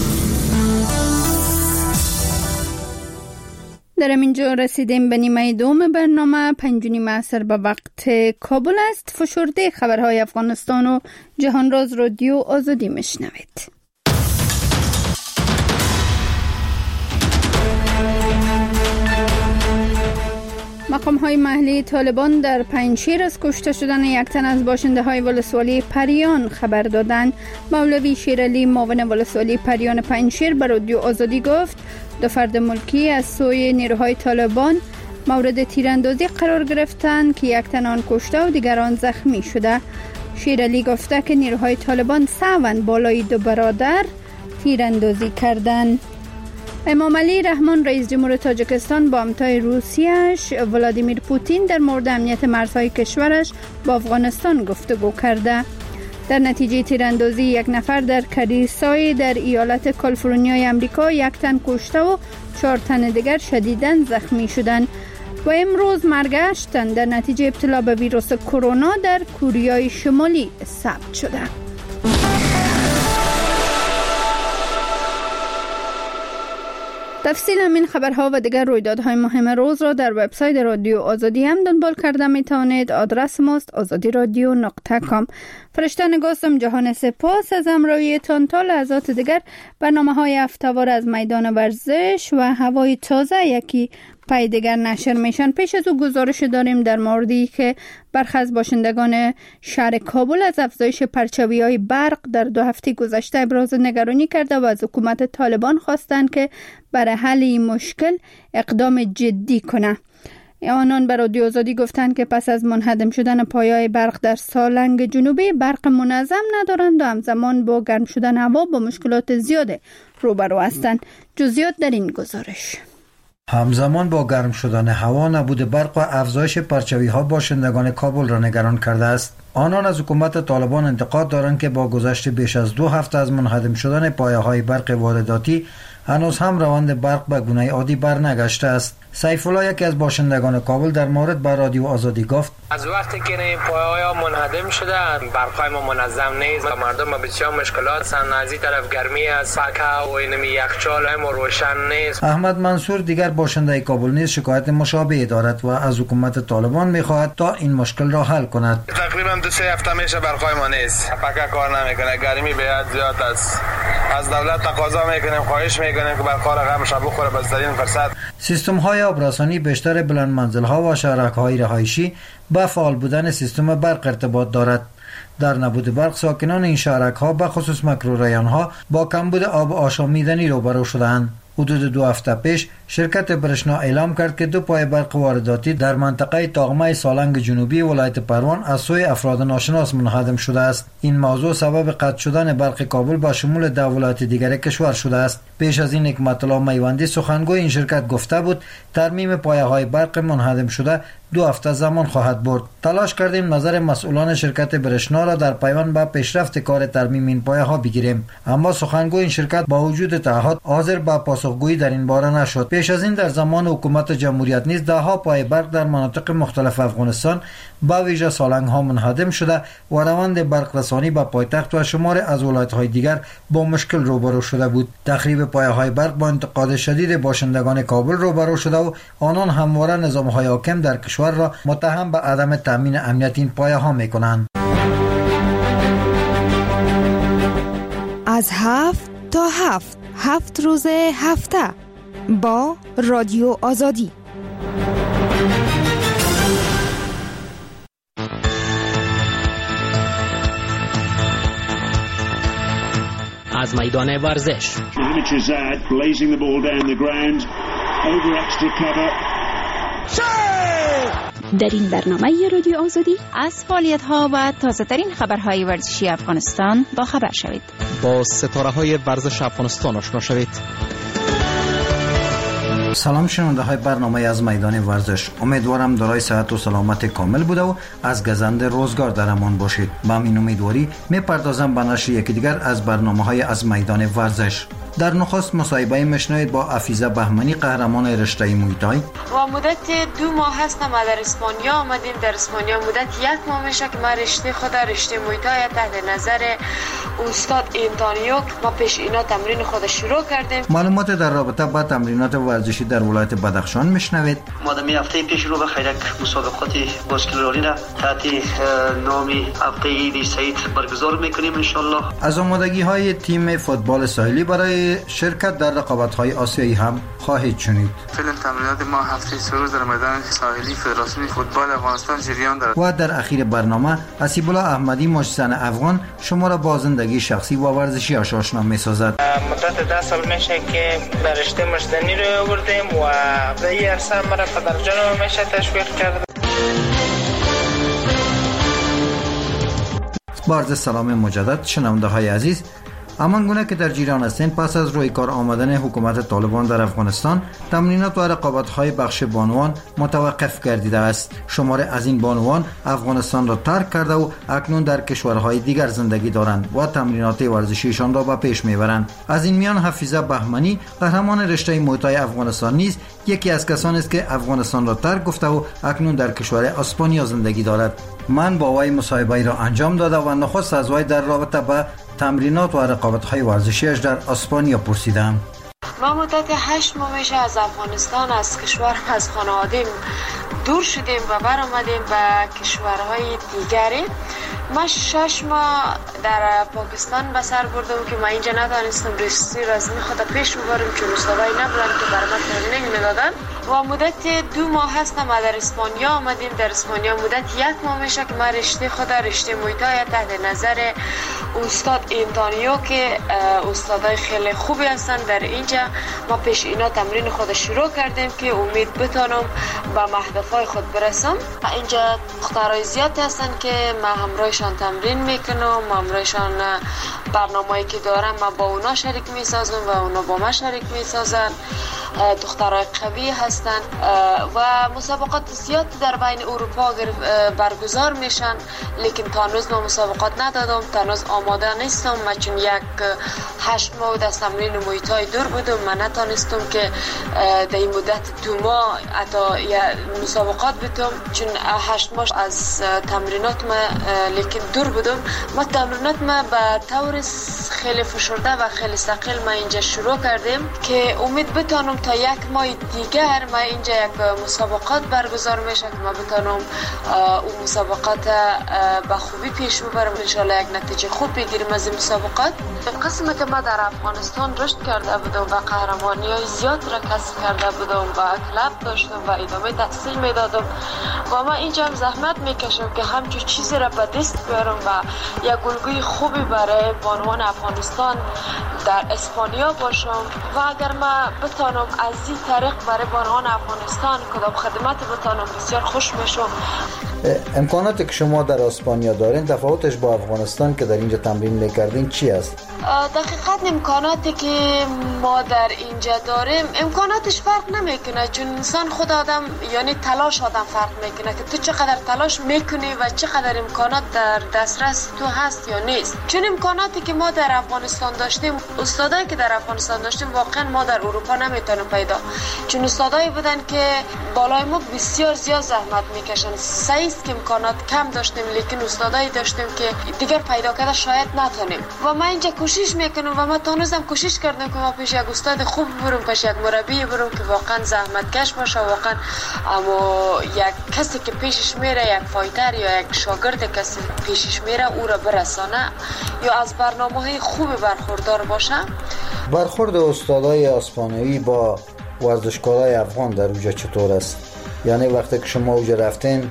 در اینجا رسیدیم به نیمه دوم برنامه. 5:30 عصر به وقت کابل است. فشرده خبرهای افغانستان و جهان راز رادیو آزادی میشنوید. مقام‌های محلی طالبان در پنجشیر از کشته شدن یک تن از باشنده‌های ولسوالی پریان خبر دادند. مولوی شیرعلی معاون ولسوالی پریان پنجشیر به رادیو آزادی گفت 2 فرد ملکی از سوی نیروهای طالبان مورد تیراندازی قرار گرفتند که یک تن آن کشته و دیگران زخمی شده. شیرعلی گفته که نیروهای طالبان سعی بالای 2 برادر تیراندازی کردند. امام علی رحمان رئیس جمهور تاجیکستان با همتای روسیه‌اش ولادیمیر پوتین در مورد امنیت مرزهای کشورش با افغانستان گفتگو کرده. در نتیجه تیراندازی یک نفر در کلیسای در ایالت کالیفرنیای آمریکا 1 تن کشته و 4 تن دیگر شدیداً زخمی شدند و امروز مرگ 8 تن در نتیجه ابتلا به ویروس کرونا در کره شمالی ثبت شده. تفصیل همین خبرها و دیگر رویدادهای مهم روز را در وبسایت رادیو آزادی هم دنبال کرده می توانید. آدرس ماست azadiradio.com. فرشته نگاستم جهان سپاس از همراهیتان. تا لحظات دیگر برنامه‌های هفته‌وار از میدان ورزش و هوای تازه یکی پای دیگر نشر میشن. پیش از او گزارش داریم در موردی که برخی از باشندگان شهر کابل از افزایش پرچاوی‌های برق در 2 هفته گذشته ابراز نگرانی کرده و از حکومت طالبان خواستند که برای حل این مشکل اقدام جدی کنه. آنان به رادیو آزادی گفتند که پس از منهدم شدن پایه‌های برق در سالنگ جنوبی برق منظم ندارند و همزمان با گرم شدن هوا با مشکلات زیاد روبرو هستند. جزئیات در این گزارش. همزمان با گرم شدن هوا نبود برق و افزایش پرچاوی‌ها باشندگان کابل را نگران کرده است. آنان از حکومت طالبان انتقاد دارند که با گذشت بیش از 2 هفته از منهدم شدن پایه‌های برق وارداتی هنوز هم روند برق به گونه عادی برنگشته است. سیف الله یکی از باشندگان کابل در مورد با رادیو آزادی گفت از وقتی که این پایه‌ها منهدم شده برقای ما منظم نیست و مردم با بسیار مشکلات هستند. از این طرف گرمی از پکه و اینمی یخچال هم روشن نیست. احمد منصور دیگر باشنده کابل نیز شکایت مشابه دارد و از حکومت طالبان می‌خواهد تا این مشکل را حل کند. تقریبا 2-3 هفته میشه برقای ما نیست. پکه کار نمیکنه، گرمی بسیار زیاد است. از دولت تقاضا میکنیم، خواهش میکنیم که برقا را غمش بخوره بسترین فرصت. سیستم های آبرسانی بیشتر بلند منزل ها و شهرک های رهایشی با فعال بودن سیستم برق ارتباط دارد. در نبود برق ساکنان این شهرک ها به خصوص مکروریان ها با کمبود آب آشامیدنی روبرو شدند. حدود 2 هفته پیش شرکت برشنا اعلام کرد که 2 پای برق وارداتی در منطقه تاغمه سالنگ جنوبی ولایت پروان از سوی افراد ناشناس منهدم شده است. این موضوع سبب قطع شدن برق کابل با شمول 10 ولایت دیگر کشور شده است. پیش از این حکمت الله میوندی سخنگوی این شرکت گفته بود ترمیم پایه‌های برق منهدم شده 2 هفته زمان خواهد برد. تلاش کردیم نظر مسئولان شرکت برشنا را در پیوند به پیشرفت کار ترمیم این پایه‌ها بگیریم، اما سخنگوی این شرکت با وجود تعهد حاضر به پاسخگویی در این باره نشد. پیش از این در زمان حکومت جمهوریت نیز دهها پای برق در مناطق مختلف افغانستان با ویژه سالنگ ها منهدم شده و روند برق رسانی به پایتخت و شمار از ولایت های دیگر با مشکل روبرو شده بود. تخریب پایه های برق با انتقاد شدید باشندگان کابل روبرو شده و آنان همواره نظام های حاکم در کشور را متهم به عدم تامین امنیت این پایه ها می کنند. از 7 تا 7 روز هفته با رادیو آزادی. از میدان ورزش در این برنامه رادیو آزادی از فعالیت‌ها و تازه‌ترین خبرهای ورزشی افغانستان با خبر شوید. با ستاره‌های ورزش افغانستان آشنا شوید. سلام شنونده های برنامه از میدان ورزش. امیدوارم دارای صحت و سلامت کامل بوده و از گزند روزگار در امان باشید. با این امیدواری میپردازم به نشر یکی دیگر از برنامه های از میدان ورزش. در نخست مصاحبه میشنوید با افیزه بهمنی قهرمان رشته مویتای. و مدت 2 ماه هستم در اسپانیا آمدیم. در اسپانیا مدت 1 ماه میشه که ما رشته مویتای تحت نظر استاد انتونیو ما پیش اینا تمرین خود شروع کردیم. معلومات در رابطه با تمرینات ورزشی در ولایت بدخشان میشنوید. ما در هفته پیش رو به خیرک مسابقات باسکتبالی را تحت نام هفته عید سعید برگزار میکنیم ان شاء الله. از آمادگی های تیم فوتبال ساحلی برای شرکت در رقابت‌های آسیایی هم خواهید شنید. فعلا تمرینات ما هفته 3 روز در میدان ساحلی فدراسیون فوتبال افغانستان جریان دارد. و در اخیر برنامه اسیب الله احمدی مجزن افغان شما را با زندگی شخصی و ورزشی آشنا می‌سازد. مدت 10 سال میشه که به رشته مجزنی رو آوردیم و در این عرصه مرا پدرجانم میشه تشویق کرد. با عرض سلام مجدد شنونده های عزیز، همان گونه که در جریان هستند، پس از روی کار آمدن حکومت طالبان در افغانستان تمرینات و رقابت‌های بخش بانوان متوقف گردیده است. شمار از این بانوان افغانستان را ترک کرده و اکنون در کشورهای دیگر زندگی دارند و تمرینات ورزشیشان را به پیش میبرند. از این میان حفیظه بهمنی قهرمان رشته مویتای افغانستان نیز یکی از کسانی است که افغانستان را ترک گفته و اکنون در کشور اسپانیا زندگی دارد. من با وی مصاحبه را انجام داده و نخست از وی در رابطه با تمرینات و رقابت‌های ورزشیش در اسپانیا پرسیدم. ما مدت 8 ماه میشه از افغانستان، از کشور، از خانواده دور شدیم و برآمدیم به کشورهای دیگری. ما 6 ماه در پاکستان به سر بردم که ما اینجا نتونستم رشته رزمی خود پیش ببرم چون استادای نبودن که برای ما تمرین میدادن. و مدت 2 ماه هستم در اسپانیا آمدیم. در اسپانیا مدت 1 ماه میشه که ما رشته مویتای تحت نظر استاد انتونیو که استادای خیلی خوبی هستن در اینجا ما پیش اینا تمرین خود شروع کردیم که امید بتونم به هدفهای خود برسم. اینجا دخترای زیادی هستن که ما همراهشان تمرین میکنم، همراهشان برنامه‌ای که دارم ما با اونا شریک میسازم و اونا با ما شریک میسازن. دخترای قوی هستن و مسابقات زیاد در بین اروپا برگزار میشن، لیکن تا هنوز ما مسابقات ندادم، تا هنوز آماده نیستم. من چون 8 ماه از تمرین مویتای دور بودم، من نتونستم که در این مدت 2 ماه حتی مسابقات بتم، چون 8 ماه از تمرینات ما لیکن دور بودم. ما تمرینات ما به طور خیلی فشرده و خیلی ثقیل ما اینجا شروع کردیم که امید بتونم تا 1 ماه دیگر ما اینجا یک مسابقات برگزار میشه که ما بتونم اون مسابقات به خوبی پیش ببرم، ان شاء الله یک نتیجه خوب بگیریم از این مسابقات. قسمی که ما در افغانستان رشد کرده بودم و قهرمانی‌های زیاد را کسب کرده بودم و کلب داشتم و ادامه تحصیل میدادم و ما اینجا هم زحمت میکشم که همچون چیزی را به دست بیارم و یک الگوی خوبی برای بانوان افغانستان در اسپانیا باشم و اگر ما بتونم از این طریق برای بانوان افغانستان کدام خدمت بتونم بسیار خوش میشم. امکاناتی که شما در اسپانیا دارین تفاوتش با افغانستان که در اینجا تمرین میکردین چی است؟ دقیقاً امکاناتی که ما در اینجا داریم امکاناتش فرق نمیکنه، چون انسان خود آدم یعنی تلاش آدم فرق میکنه که تو چقدر تلاش میکنی و چقدر امکانات در دسترس تو هست یا نیست. چون امکاناتی که ما در افغانستان داشتیم، استادایی که در افغانستان داشتیم واقعا ما در اروپا نمیتونیم پیدا، چون استادایی بودن که بالای ما بسیار زیاد زحمت میکشن. صحیح است که امکانات کم داشتیم، لیکن استادایی داشتیم که دیگر پیدا کرده شاید نتونیم. و ما اینجا کوشش میکنم و ما تونستم کوشش کردم که ما پیش یک استاد خوب برم، پیش یک مربی برم که واقعا زحمتکش باشه، واقعا اما یک کسی که پیشش میره، یک فایتر یا یک شاگرد کسی پیشش میره او را برسانه یا از برنامه‌های خوب برخوردار باشه. برخورد استادای اسپانیایی با ورزشکارای افغان در اونجا چطور است؟ یعنی وقتی که شما اونجا رفتین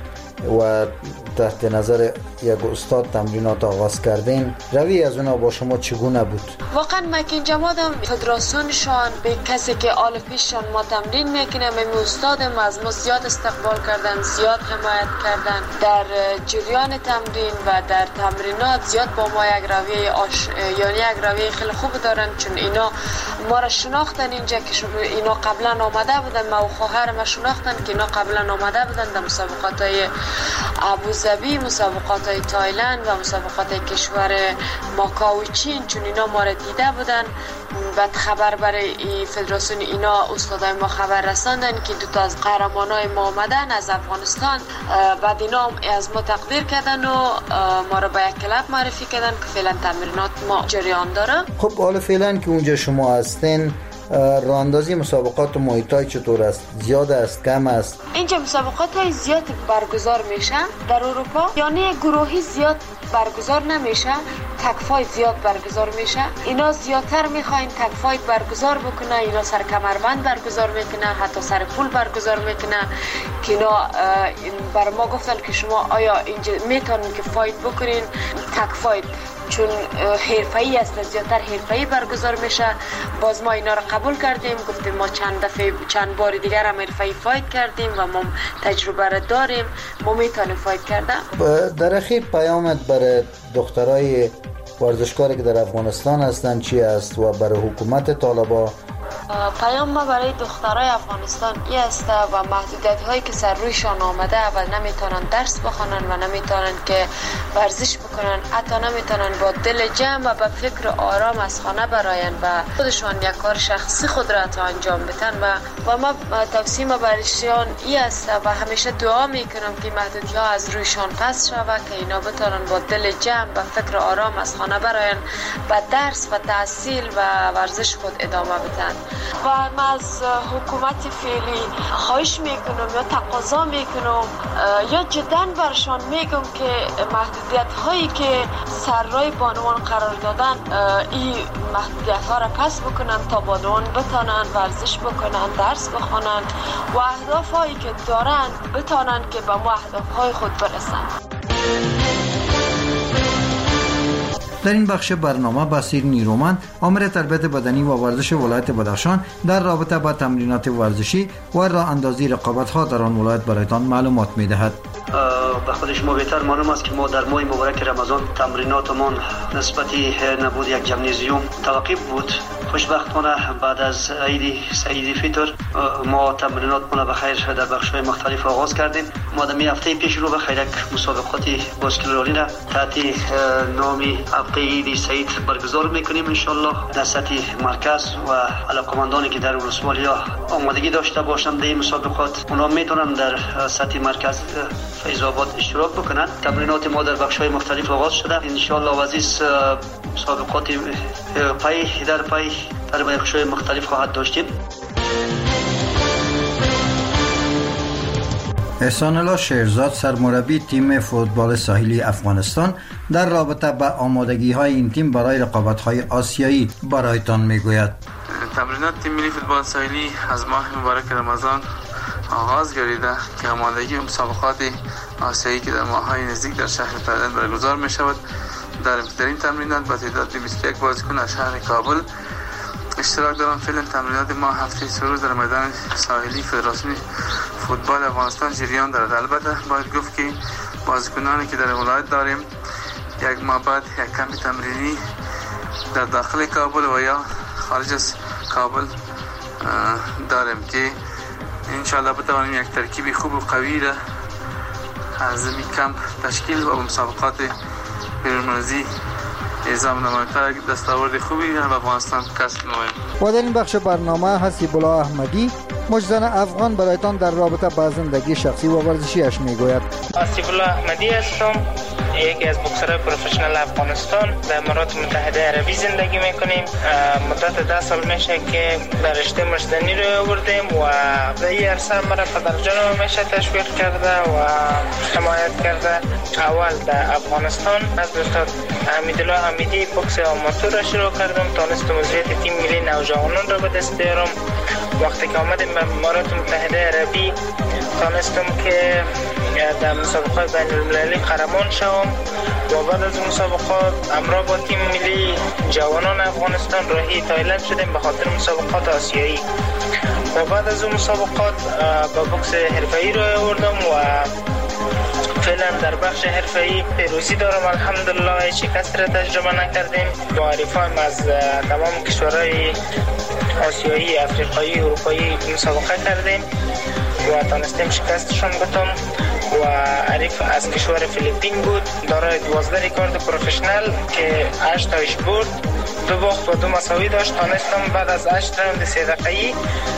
و تحت نظر یک استاد تمرینات آغاز کردین، روی از اونا با شما چگونه بود؟ واقعا ما که اینجا مادم فدراسیونشان به کسی که آل پیششان ما تمرین میکنه، می استادم از ما زیاد استقبال کردن، زیاد حمایت کردن در جریان تمرین و در تمرینات. زیاد با ما یک رویه یعنی یک رویه خیلی خوب دارن، چون اینا ما را شناختن اینجا که اینا قبلا آمده بودن، ما و خواهرم شناختن که اینا قبلا آمده بودن در مسابقات های ابوظبی، مسابقات های تایلند و مسابقات کشور ماکائو چین، چون اینا ما را دیده بودن. بعد خبر برای فدراسیون اینا استادای ما خبر رساندن که دو تا از قهرمانای ما آمدن از افغانستان. بعد اینا از ما تقدیر کردن و ما را به یک کلاب معرفی کردن که فعلا تمرینات ما جریان داره. خب حالا فعلا که اونجا شما هستین، راه اندازی مسابقات مایتای چطور است؟ زیاد است؟ کم است؟ اینجا مسابقات های زیاد برگزار میشه در اروپا، یعنی گروهی زیاد برگزار نمیشه، تک فایت زیاد برگزار میشه. اینا زیادتر میخواین تک فایت برگزار بکنه، اینا سر کمربند برگزار میکنه، حتی سر پول برگزار میکنه که اینا بر ما گفتن که شما آیا اینجا میتونین که فایت بکنین تک فایت، چون حرفه‌ای است، زیادتر حرفه‌ای برگزار میشه. باز ما اینا رو قبول کردیم، گفتیم ما چند بار دیگر هم حرفه‌ای فایت کردیم و ما تجربه را داریم، ما میتونیم فایت کردن. در اخیر پیامت برای دخترای ورزشکاری که در افغانستان هستند چی است و برای حکومت طالبان؟ پیام ما برای دخترای افغانستان این است و محدودیت هایی که سر رویشان آمده و نمیتونن درس بخونن و نمیتونن که ورزش بکنن، حتی نمیتونن با دل جمع و با فکر آرام از خانه براین و خودشان یک کار شخصی خود را انجام بدن و ما توصیه ما برایشان این است و همیشه دعا میکنم که محدودیت ها از رویشان پس شود که اینا بتونن با دل جمع و فکر آرام از خانه براین و درس و تحصیل و ورزش خود ادامه بدن. و من از حکومت فعلی خواهش میکنم یا تقاضا میکنم یا جدا برشان میگم که محدودیت هایی که سر رای بانوان قرار دادن این محدودیت ها را پس بکنن تا بانوان بتانن ورزش بکنن، درس بخونن و اهداف هایی که دارن بتانن که به ما اهداف های خود برسن. در این بخش برنامه بصیر نیرومند، آمر تربیت بدنی و ورزش ولایت بدخشان در رابطه با تمرینات ورزشی و راه اندازی رقابت‌ها در آن ولایت برایتان معلومات می‌دهد. به خود شما بهتر معلوم است که ما در ماه مبارک رمضان تمریناتمان نسبتی نبود یک جمنیزیوم توقیف بود. خوشبختانه بعد از عید فطر ما تمریناتمان به خیر در بخش‌های مختلف آغاز کردیم. ما در هفته پیش رو به خیر یک مسابقات باسکتبالی را تحت نام هفته عید سعید برگزار میکنیم ان شاء الله در سطح مرکز و علاقمندانی که در ولسوالی‌ها آمادگی داشته باشند در این مسابقات اونا میتونن در سطح مرکز فیض آباد اشتراک بکنن. تمرینات ما در بخش‌های مختلف آغاز شده ان شاء الله و عزیز مسابقات پای در بخش‌های مختلف خواهد داشتیم. احسان الله شیرزاد سرمربی تیم فوتبال ساحلی افغانستان در رابطه با آمادگی‌های این تیم برای رقابت‌های آسیایی برایتان میگوید. تمرینات تیم ملی فوتبال ساحلی از ماه مبارک رمضان آغاز گردیده که آمادگی مسابقات آسیایی که در ماه‌های نزدیک در شهر تایلند برگزار می‌شود. در این تمرینات با تعداد 21 بازیکن از شهر کابل اشتراک دارند. فعلا تمرینات ما هفته 3 روز در میدان ساحلی فدراسیون فوتبال افغانستان جریان دارد. البته باید گفت که بازیکنانی که در ولایت داریم یک ماه بعد یک کمپ تمرینی در داخل کابل و یا خارج از کابل داریم که انشالله بتوانیم یک ترکیب خوب و قوی را از این کمپ تشکیل و مسابقات بین‌المللی اعزام نماییم تا دستاورد خوبی در افغانستان کسب نماییم. و در این بخش برنامه حسیب‌الله احمدی مجزن افغان برایتان در رابطه با زندگی شخصی و ورزشیش میگوید. حسیب‌الله احمدی هستم، یکی از بوکسرهای پروفشنال افغانستان. در امارات متحده عربی زندگی میکنیم. مدت 10 سال میشه که در رشته مشتنی رو آوردیم و در این عرصه مرا پدرجانم میشه تشویق کرده و حمایت کرده. اول در افغانستان از استاد حمیدالله حمیدی بوکس آماتور را شروع کردم، تانستم عضویت تیم ملی نوجوانان را به دست بیارم. وقتی که آمدیم به امارات متحده عربی تانستم که در مسابقات بین المللی قهرمان شوم و بعد از مسابقات همراه با تیم ملی جوانان افغانستان راهی تایلند شدیم به خاطر مسابقات آسیایی و بعد از مسابقات با بوکس حرفه‌ای رو آوردم و فعلا در بخش حرفه‌ای پیروزی دارم. الحمدلله هیچ شکست را تجربه نکردیم. معرفایم از تمام کشورهای آسیایی، افریقایی، اروپایی مسابقه کردیم و تانستیم شکستشون بدم و عریف از کشور فیلیپین بود. دارای 12 رکورد پروفشنال که 8 تایش برد، 2 باخت و 2 مساوی داشت. تانستم بعد از 8 راوند 3 دقیقه‌ای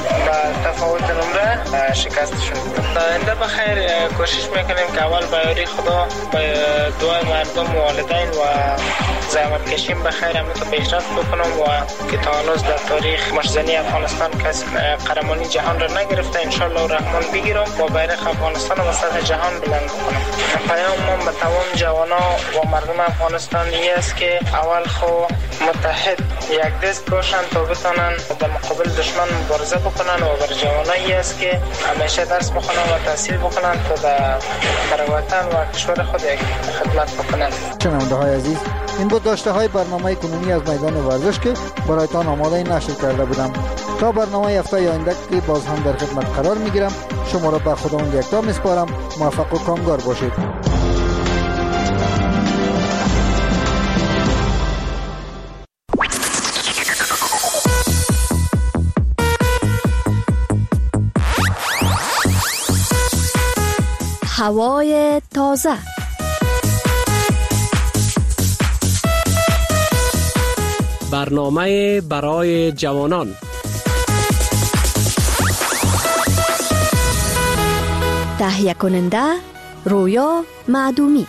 با تفاوت نمره شکستشون بدم. آینده بخیر کوشش میکنیم که اول با یاری خدا، با دعای مردم و والدین و زحمت کشیم بخیر همینطور پیشرفت بکنم و که تا هنوز در تاریخ مشزنی افغانستان کسی قهرمانی جهان را نگرفته، انشالله الرحمن بگیرم و بیرق افغانستان و سطح جهان بلند بکنم. پیام من به تمام جوانا و مردم افغانستان است که اول خو متحد یک دست باشن تا بتونن در مقابل دشمن مبارزه بکنن و بر جوانایی است که همیشه درس بخونن و تحصیل بکنن تا در وطن و کشور خود خدمت بکنن. شنونده های عزیز، این بود داشته های برنامه کنونی از میدان ورزش که برایتان آماده نشر کرده بودم. تا برنامه هفته آینده که باز هم در خدمت قرار میگیرم، شما را به خداوند یکتا میسپارم. موفق و کامگار باشید. هوای تازه، برنامه برای جوانان، تهیه کننده رویا معدومی.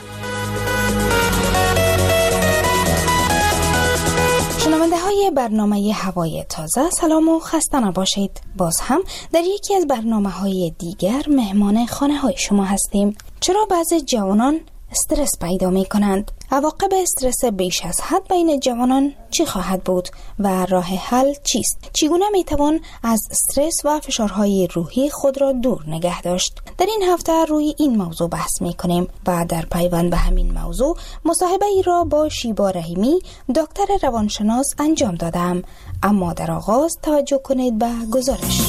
شنونده های برنامه هوای تازه، سلام و خسته نباشید. باز هم در یکی از برنامه های دیگر مهمان خانه های شما هستیم. چرا بعضی جوانان استرس پیدا می کنند؟ عواقب استرس بیش از حد بین جوانان چی خواهد بود و راه حل چیست؟ چگونه می توان از استرس و فشارهای روحی خود را دور نگه داشت؟ در این هفته روی این موضوع بحث می کنیم و در پیوند به همین موضوع مصاحبه ای را با شیبا رحیمی دکتر روانشناس انجام دادم. اما در آغاز توجه کنید به گزارش.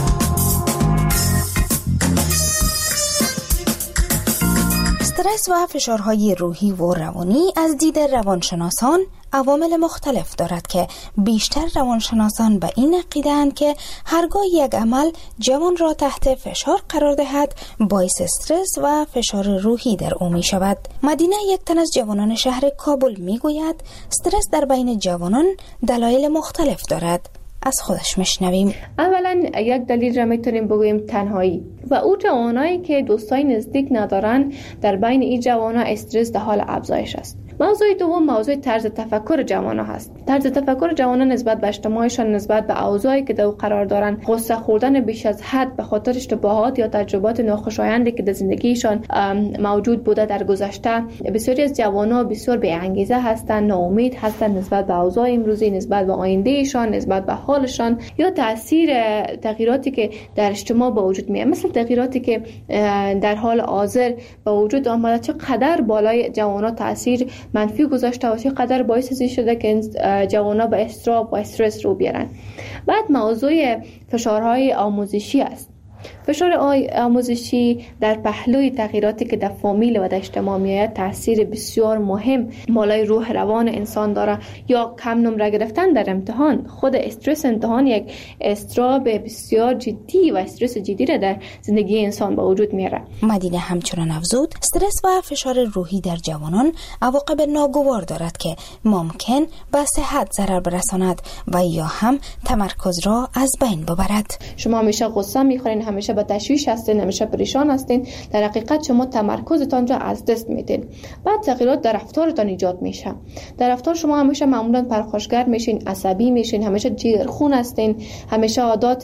استرس و فشارهای روحی و روانی از دید روانشناسان عوامل مختلف دارد که بیشتر روانشناسان به این عقیده‌اند که هرگاه یک عمل جوان را تحت فشار قرار دهد باعث استرس و فشار روحی در او می شود. مدینه، یک تن از جوانان شهر کابل می گوید استرس در بین جوانان دلایل مختلف دارد. از خودش میشنویم. اولا یک دلیل را میتونیم بگوییم تنهایی و او جوانایی که دوستای نزدیک ندارن، در بین این جوانا استرس در حال افزایش است. موضوع دوم موضوع طرز تفکر جوانا هست. طرز تفکر جوانا نسبت به اجتماعشان، نسبت به اوضاعی که در او قرار دارن، غصه خوردن بیش از حد به خاطر اشتباهات یا تجربات ناخوشایندی که در زندگیشان موجود بوده در گذشته. بسیاری از جوانا بسیار بی انگیزه هستند، ناامید هستند نسبت به اوضاع امروزی، نسبت به آیندهشان، نسبت به حالشان یا تاثیر تغییراتی که در اجتماع به وجود میاد، مثل تغییراتی که در حال حاضر به وجود آمده چقدر بالای جوانا تاثیر منفی گذاشته و چقدر باعث شده که جوانا به اضطراب و استرس رو بیارن. بعد موضوع فشارهای آموزشی است. فشار آموزشی در پهلوی تغییراتی که در فامیل و در اجتماع میآید تاثیر بسیار مهم بالای روح روان انسان داره. یا کم نمره گرفتن در امتحان، خود استرس امتحان یک استراب بسیار جدی و استرس جدی را در زندگی انسان به وجود میاره. مدینه همچنان افزود استرس و فشار روحی در جوانان عواقب ناگوار دارد که ممکن به صحت ضرر برساند و یا هم تمرکز را از بین ببرد. شما همیشه غصه میخورین، همیشه به تشویش هستین، همیشه پریشان هستین، در حقیقت شما تمرکزتان را از دست میدین. بعد تغییرات در رفتارتان ایجاد میشه. در رفتار شما همیشه معمولا پرخاشگر میشین، عصبی میشین، همیشه جیگرخون هستین، همیشه عادات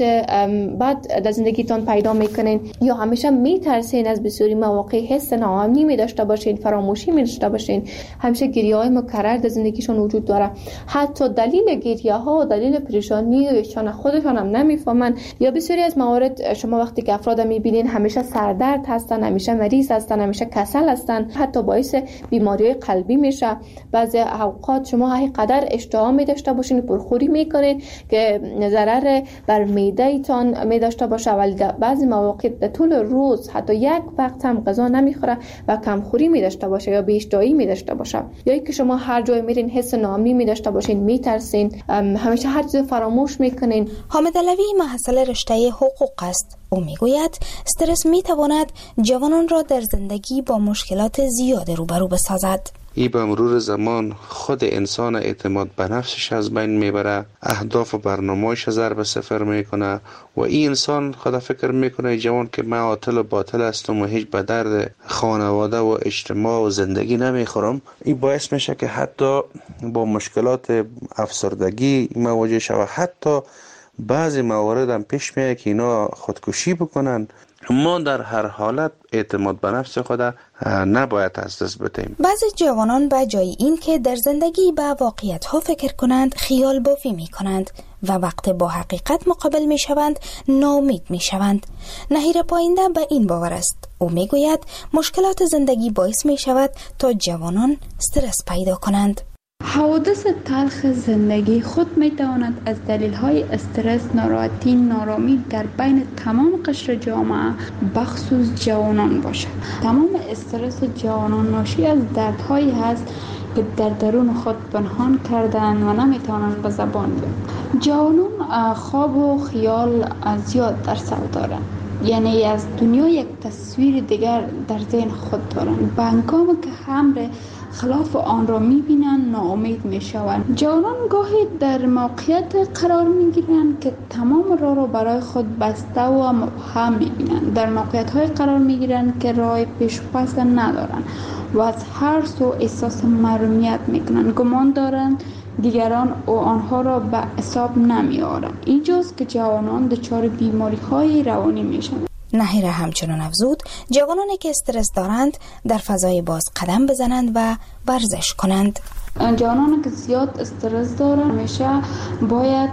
بد در زندگیتان پیدا میکنین، یا همیشه میترسین از بسیاری مواقع، حس ناامنی می داشته باشین، فراموشی می داشته باشین، همیشه گریه‌های مکرر در زندگیشون وجود داره. حتی دلیل گریه ها و دلیل پریشانی ایشان خودشان هم نمیفهمن. یا بسیاری از موارد شما وقتی که افراد میبینین همیشه سردرد هستن، همیشه مریض هستن، همیشه کسل هستن، حتی باعث بیماری قلبی میشه. بعضی اوقات شما اینقدر اشتها می داشته باشین، پرخوری میکنین که ضرر بر معده ایتان می داشته باشه، ولی بعضی مواقع در طول روز حتی یک وقت هم غذا نمیخوره و کمخوری می داشته باشه یا بی اشتهایی می داشته باشه. یا اینکه شما هر جای میرین حس ناامنی می داشته باشین، میترسین، همیشه هر چیز فراموش میکنین. حامد علوی محصل رشته حقوق است. او میگوید استرس میتواند جوانان را در زندگی با مشکلات زیاد روبرو بسازد. ای به مرور زمان خود انسان اعتماد به نفسش از بین میبره، اهداف و برنامه‌اش ضرب صفر میکنه و این انسان خود فکر میکنه جوان که من عاطل و باطل هستم و هیچ به درد خانواده و اجتماع و زندگی نمیخورم. این باعث میشه که حتی با مشکلات افسردگی مواجه شود. حتی بعضی موارد هم پیش میاد که اینا خودکشی بکنن. ما در هر حالت اعتماد به نفس خود نباید از دست بدیم. بعضی جوانان به جای این که در زندگی به واقعیت ها فکر کنند خیال بافی می کنند و وقت با حقیقت مقابل می شوند ناامید می شوند. نهیر پاینده به این باور است. او می گوید مشکلات زندگی باعث می شود تا جوانان استرس پیدا کنند. حوادث تلخ زندگی خود می تواند از دلیل های استرس، ناراحتی، نارامی در بین تمام قشر جامعه بخصوص جوانان باشد. تمام استرس جوانان ناشی از دردهایی هست که در درون خود پنهان کردن و نمی توانند به زبان بیارند. جوانان خواب و خیال زیاد در سر دارند، یعنی از دنیا یک تصویر دیگر در ذهن خود دارند. به هنگامی که امر خلاف آن را می‌بینند ناامید می‌شوند. جوانان گاهی در موقعیت قرار می‌گیرند که تمام راه را برای خود بسته و مبهم می‌بینند. در موقعیت‌های قرار می‌گیرند که راه پیش و پس ندارند و از هر سو احساس محرومیت می‌کنند. گمان دارند دیگران و آنها را به حساب نمی‌آورند. اینجاست که جوانان دچار بیماری‌های روانی می‌شوند. نهیر همچنان افزود جوانانی که استرس دارند در فضای باز قدم بزنند و ورزش کنند. جوانانی که زیاد استرس دارند همیشه باید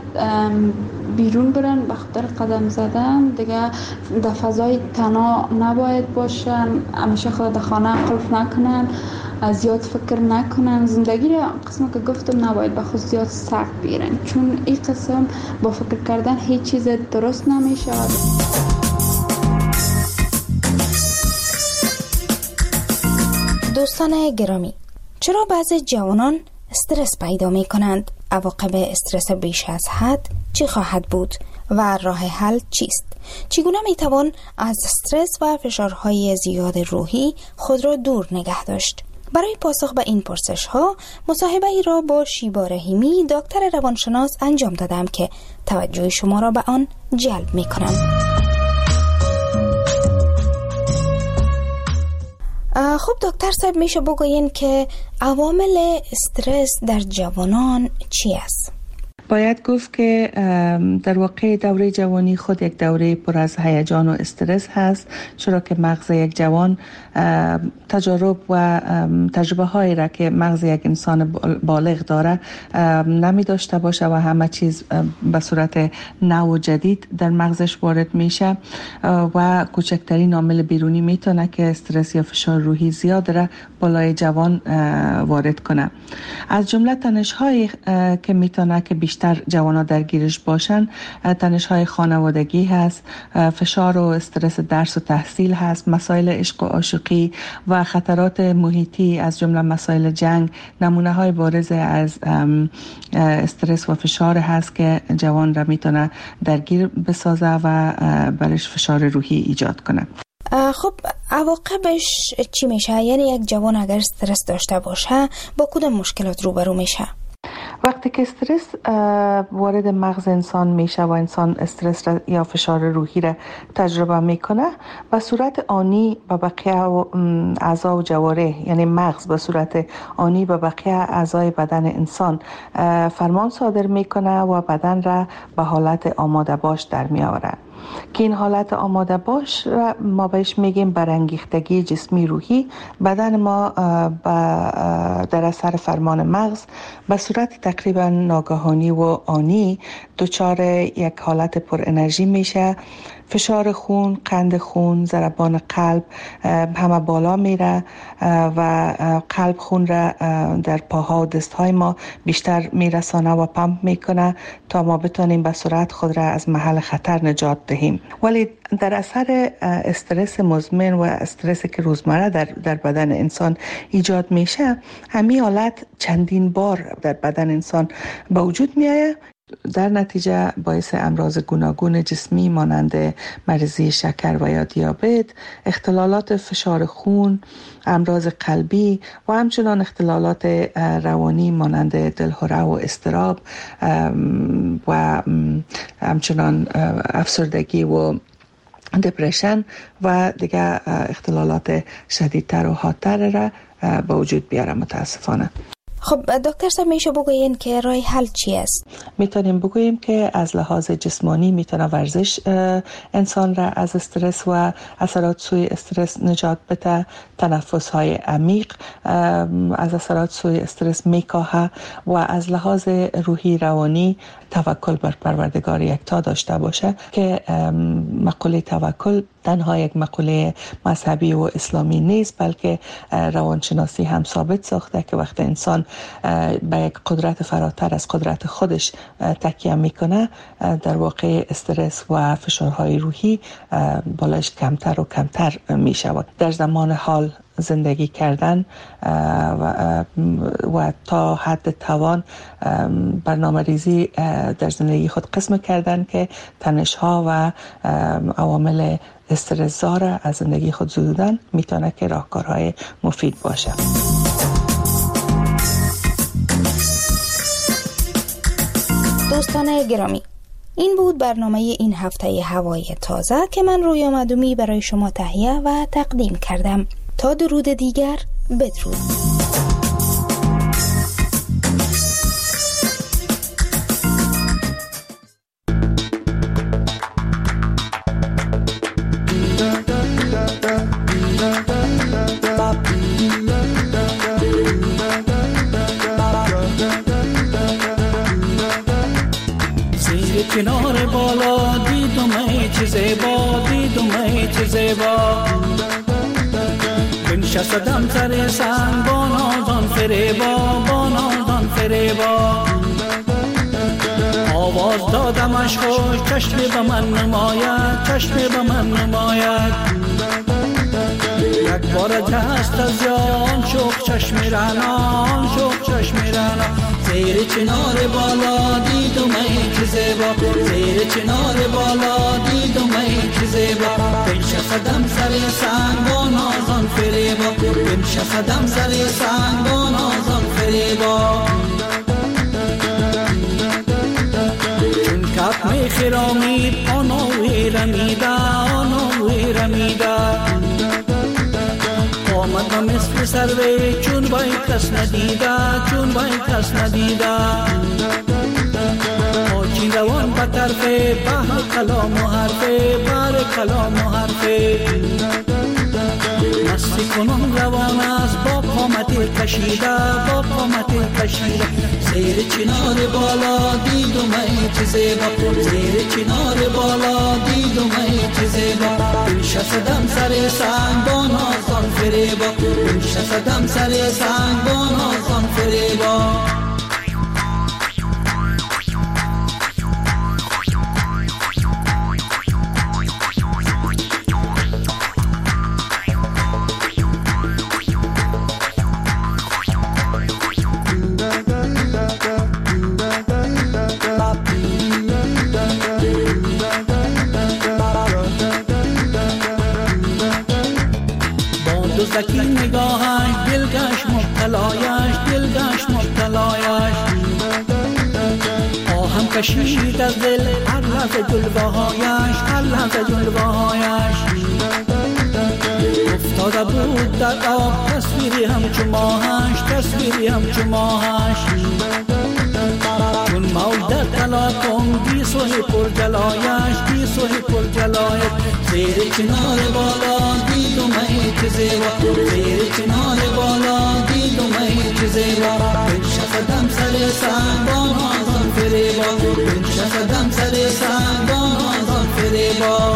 بیرون برن به خاطر قدم زدن، دیگه در فضای تنها نباید باشن، همیشه خود در خانه قفل نکنن، زیاد فکر نکنن. زندگی را قسم که گفتم نباید به خود زیاد سخت بگیرن، چون این قسم با فکر کردن هیچ چیز درست نمیشه. دوستان گرامی، چرا بعضی جوانان استرس پیدا می کنند؟ عواقب استرس بیش از حد چی خواهد بود و راه حل چیست؟ چگونه می توان از استرس و فشارهای زیاد روحی خود را دور نگه داشت؟ برای پاسخ به این پرسش ها مصاحبه ای را با شیبا رحیمی دکتر روانشناس انجام دادم که توجه شما را به آن جلب می کنم. خب دکتر صاحب، میشه بگوین که عوامل استرس در جوانان چی است؟ باید گفت که در واقع دوره جوانی خود یک دوره پر از هیجان و استرس هست، چرا که مغز یک جوان تجارب و تجربه هایی را که مغز یک انسان بالغ داره نمی داشته باشه و همه چیز به صورت نو و جدید در مغزش وارد میشه و کوچکترین عامل بیرونی میتونه که استرس یا فشار روحی زیاد را بالای جوان وارد کنه. از جمله تنش هایی که میتونه که بیشتر بیشتر جوانان درگیرش باشن تنش‌های خانوادگی هست، فشار و استرس درس و تحصیل هست، مسائل عشق و عاشقی و خطرات محیطی از جمله مسائل جنگ نمونه‌های بارز از استرس و فشار هست که جوان را میتونه درگیر بسازه و برش فشار روحی ایجاد کنه. خب عواقبش چی میشه؟ یعنی یک جوان اگر استرس داشته باشه با کدام مشکلات روبرو میشه؟ وقتی که استرس وارد مغز انسان میشه و انسان استرس یا فشار روحی را تجربه میکنه به صورت آنی به بقیه اعضا و جوارح، یعنی مغز به صورت آنی به بقیه اعضای بدن انسان فرمان صادر میکنه و بدن را به حالت آماده باش در میآورد که این حالت آماده باش ما بهش میگیم برانگیختگی جسمی روحی. بدن ما در اثر فرمان مغز به صورت تقریبا ناگهانی و آنی دچار یک حالت پر انرژی میشه. فشار خون، قند خون، ضربان قلب همه بالا میره و قلب خون را در پاها و دستهای ما بیشتر میرسانه و پمپ میکنه تا ما بتونیم به سرعت خود را از محل خطر نجات دهیم. ولی در اثر استرس مزمن و استرسی که روزمره در بدن انسان ایجاد میشه، همین حالت چندین بار در بدن انسان به وجود میایه. در نتیجه باعث امراض گوناگون جسمی مانند مریضی شکر و یا دیابت، اختلالات فشار خون، امراض قلبی و همچنان اختلالات روانی مانند دلهره و اضطراب و همچنان افسردگی و دپرشن و دیگه اختلالات شدیدتر و حادتر را به وجود بیاره متاسفانه. خب دکتر صاحب میشه بگوین که راه حل چی است؟ میتونیم بگوییم که از لحاظ جسمانی میتونه ورزش انسان را از استرس و اثرات سوی استرس نجات بده. تنفس های عمیق از اثرات سوی استرس میکاهه و از لحاظ روحی روانی توکل بر پروردگار یکتا داشته باشه که مقوله توکل تنها یک مقوله مذهبی و اسلامی نیست، بلکه روانشناسی هم ثابت ساخته که وقتی انسان به یک قدرت فراتر از قدرت خودش تکیه میکنه، در واقع استرس و فشارهای روحی بالایش کمتر و کمتر میشود. در زمان حال زندگی کردن و تا حد توان برنامه ریزی در زندگی خود قسم کردن که تنش‌ها و عوامل استرس زا از زندگی خود زدودن میتونه که راهکارهای مفید باشه. دوستان گرامی، این بود برنامه این هفته هوای تازه که من رویا مدومی برای شما تهیه و تقدیم کردم. تا درود دیگر، بدرود. زیر کنار بالا دیدم ای چه زیبا، دیدم ای چه زیبا، بنشستم سر سنگ با نازان فریبا، با نازان فریبا، آواز دادمش خوش چشم به من نماید، چشم به من نماید، یک بار دست از یان شوق چشم رنان، شوق چشم رنان، زیر چنار بالا دیدم ای چه زیبا، زیر چنار بالا دیدم ای چه زیبا، بنشستم سر سنگ با نازان فریبا، بنشستم سر سنگ با نازان فریبا، چون کپ می خرامید آنوی رمیده، آنوی رمیده، آمد و مثل سروی چون بای کس ندیده، چون بای کس ندیده، آچین روان به طرف بحر کلام و حرفه، بحر کلام و حرفه، مستی کنم روان است با قامت کشیده، با قامت کشیده، زیر چنار بالا دیدم ای چه زیبا، زیر چنار بالا دیدم ای چه زیبا، بنشستم سر سنگ با نازان فریبا، بنشستم سر سنگ با نازان فریبا. کشید از دل هر لحظه جلوه‌هایش، هر لحظه جلوه‌هایش. افتاده بود در آب تصویری همچو ماهش، تصویری همچو ماهش. چون موج در تلاطم گیسوی پر جلایش، گیسوی پر جلایش. زیر چنار بالا دیدم ای چه زیبا، زیر چنار بالا دیدم ای چه زیبا. بنشستم سر سنگان آزان فریبا، بنشستم سر سنگان آزان فریبا.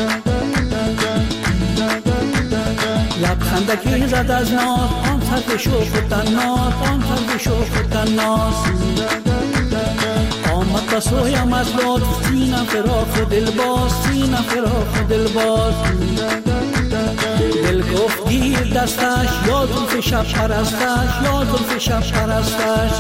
لبخندکی زد از ناز آن سرد شوخ و تناز، آن سرد شوخ و تناز. آمد بسویم از لطف سینم فراخ و دلباز، سینم فراخ و دلباز. دل گفت گیر دستش یا زلف شب پرستش، یا زلف شب پرستش.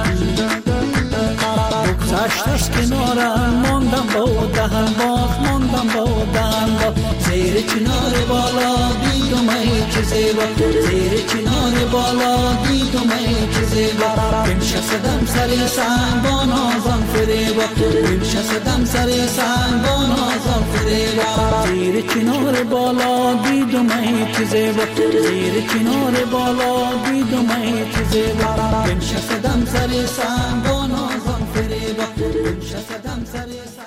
بگذشت از کنارم ماندم با دهن باز، ماندم با دهن باز. زیر چنار بالا دیدم ای چه زیبا، زیر چنار بالا دیدم ای چه زیبا. بنشستم سر سنگان آزان فریبا، بنشستم سر سنگان آزان فریبا. زیر چنار بالا دیدم ای چه زیبا، زیر چنار بالا دیدم ای چه زیبا. بنشستم سر سنگان آزان فریبا، بنشستم سر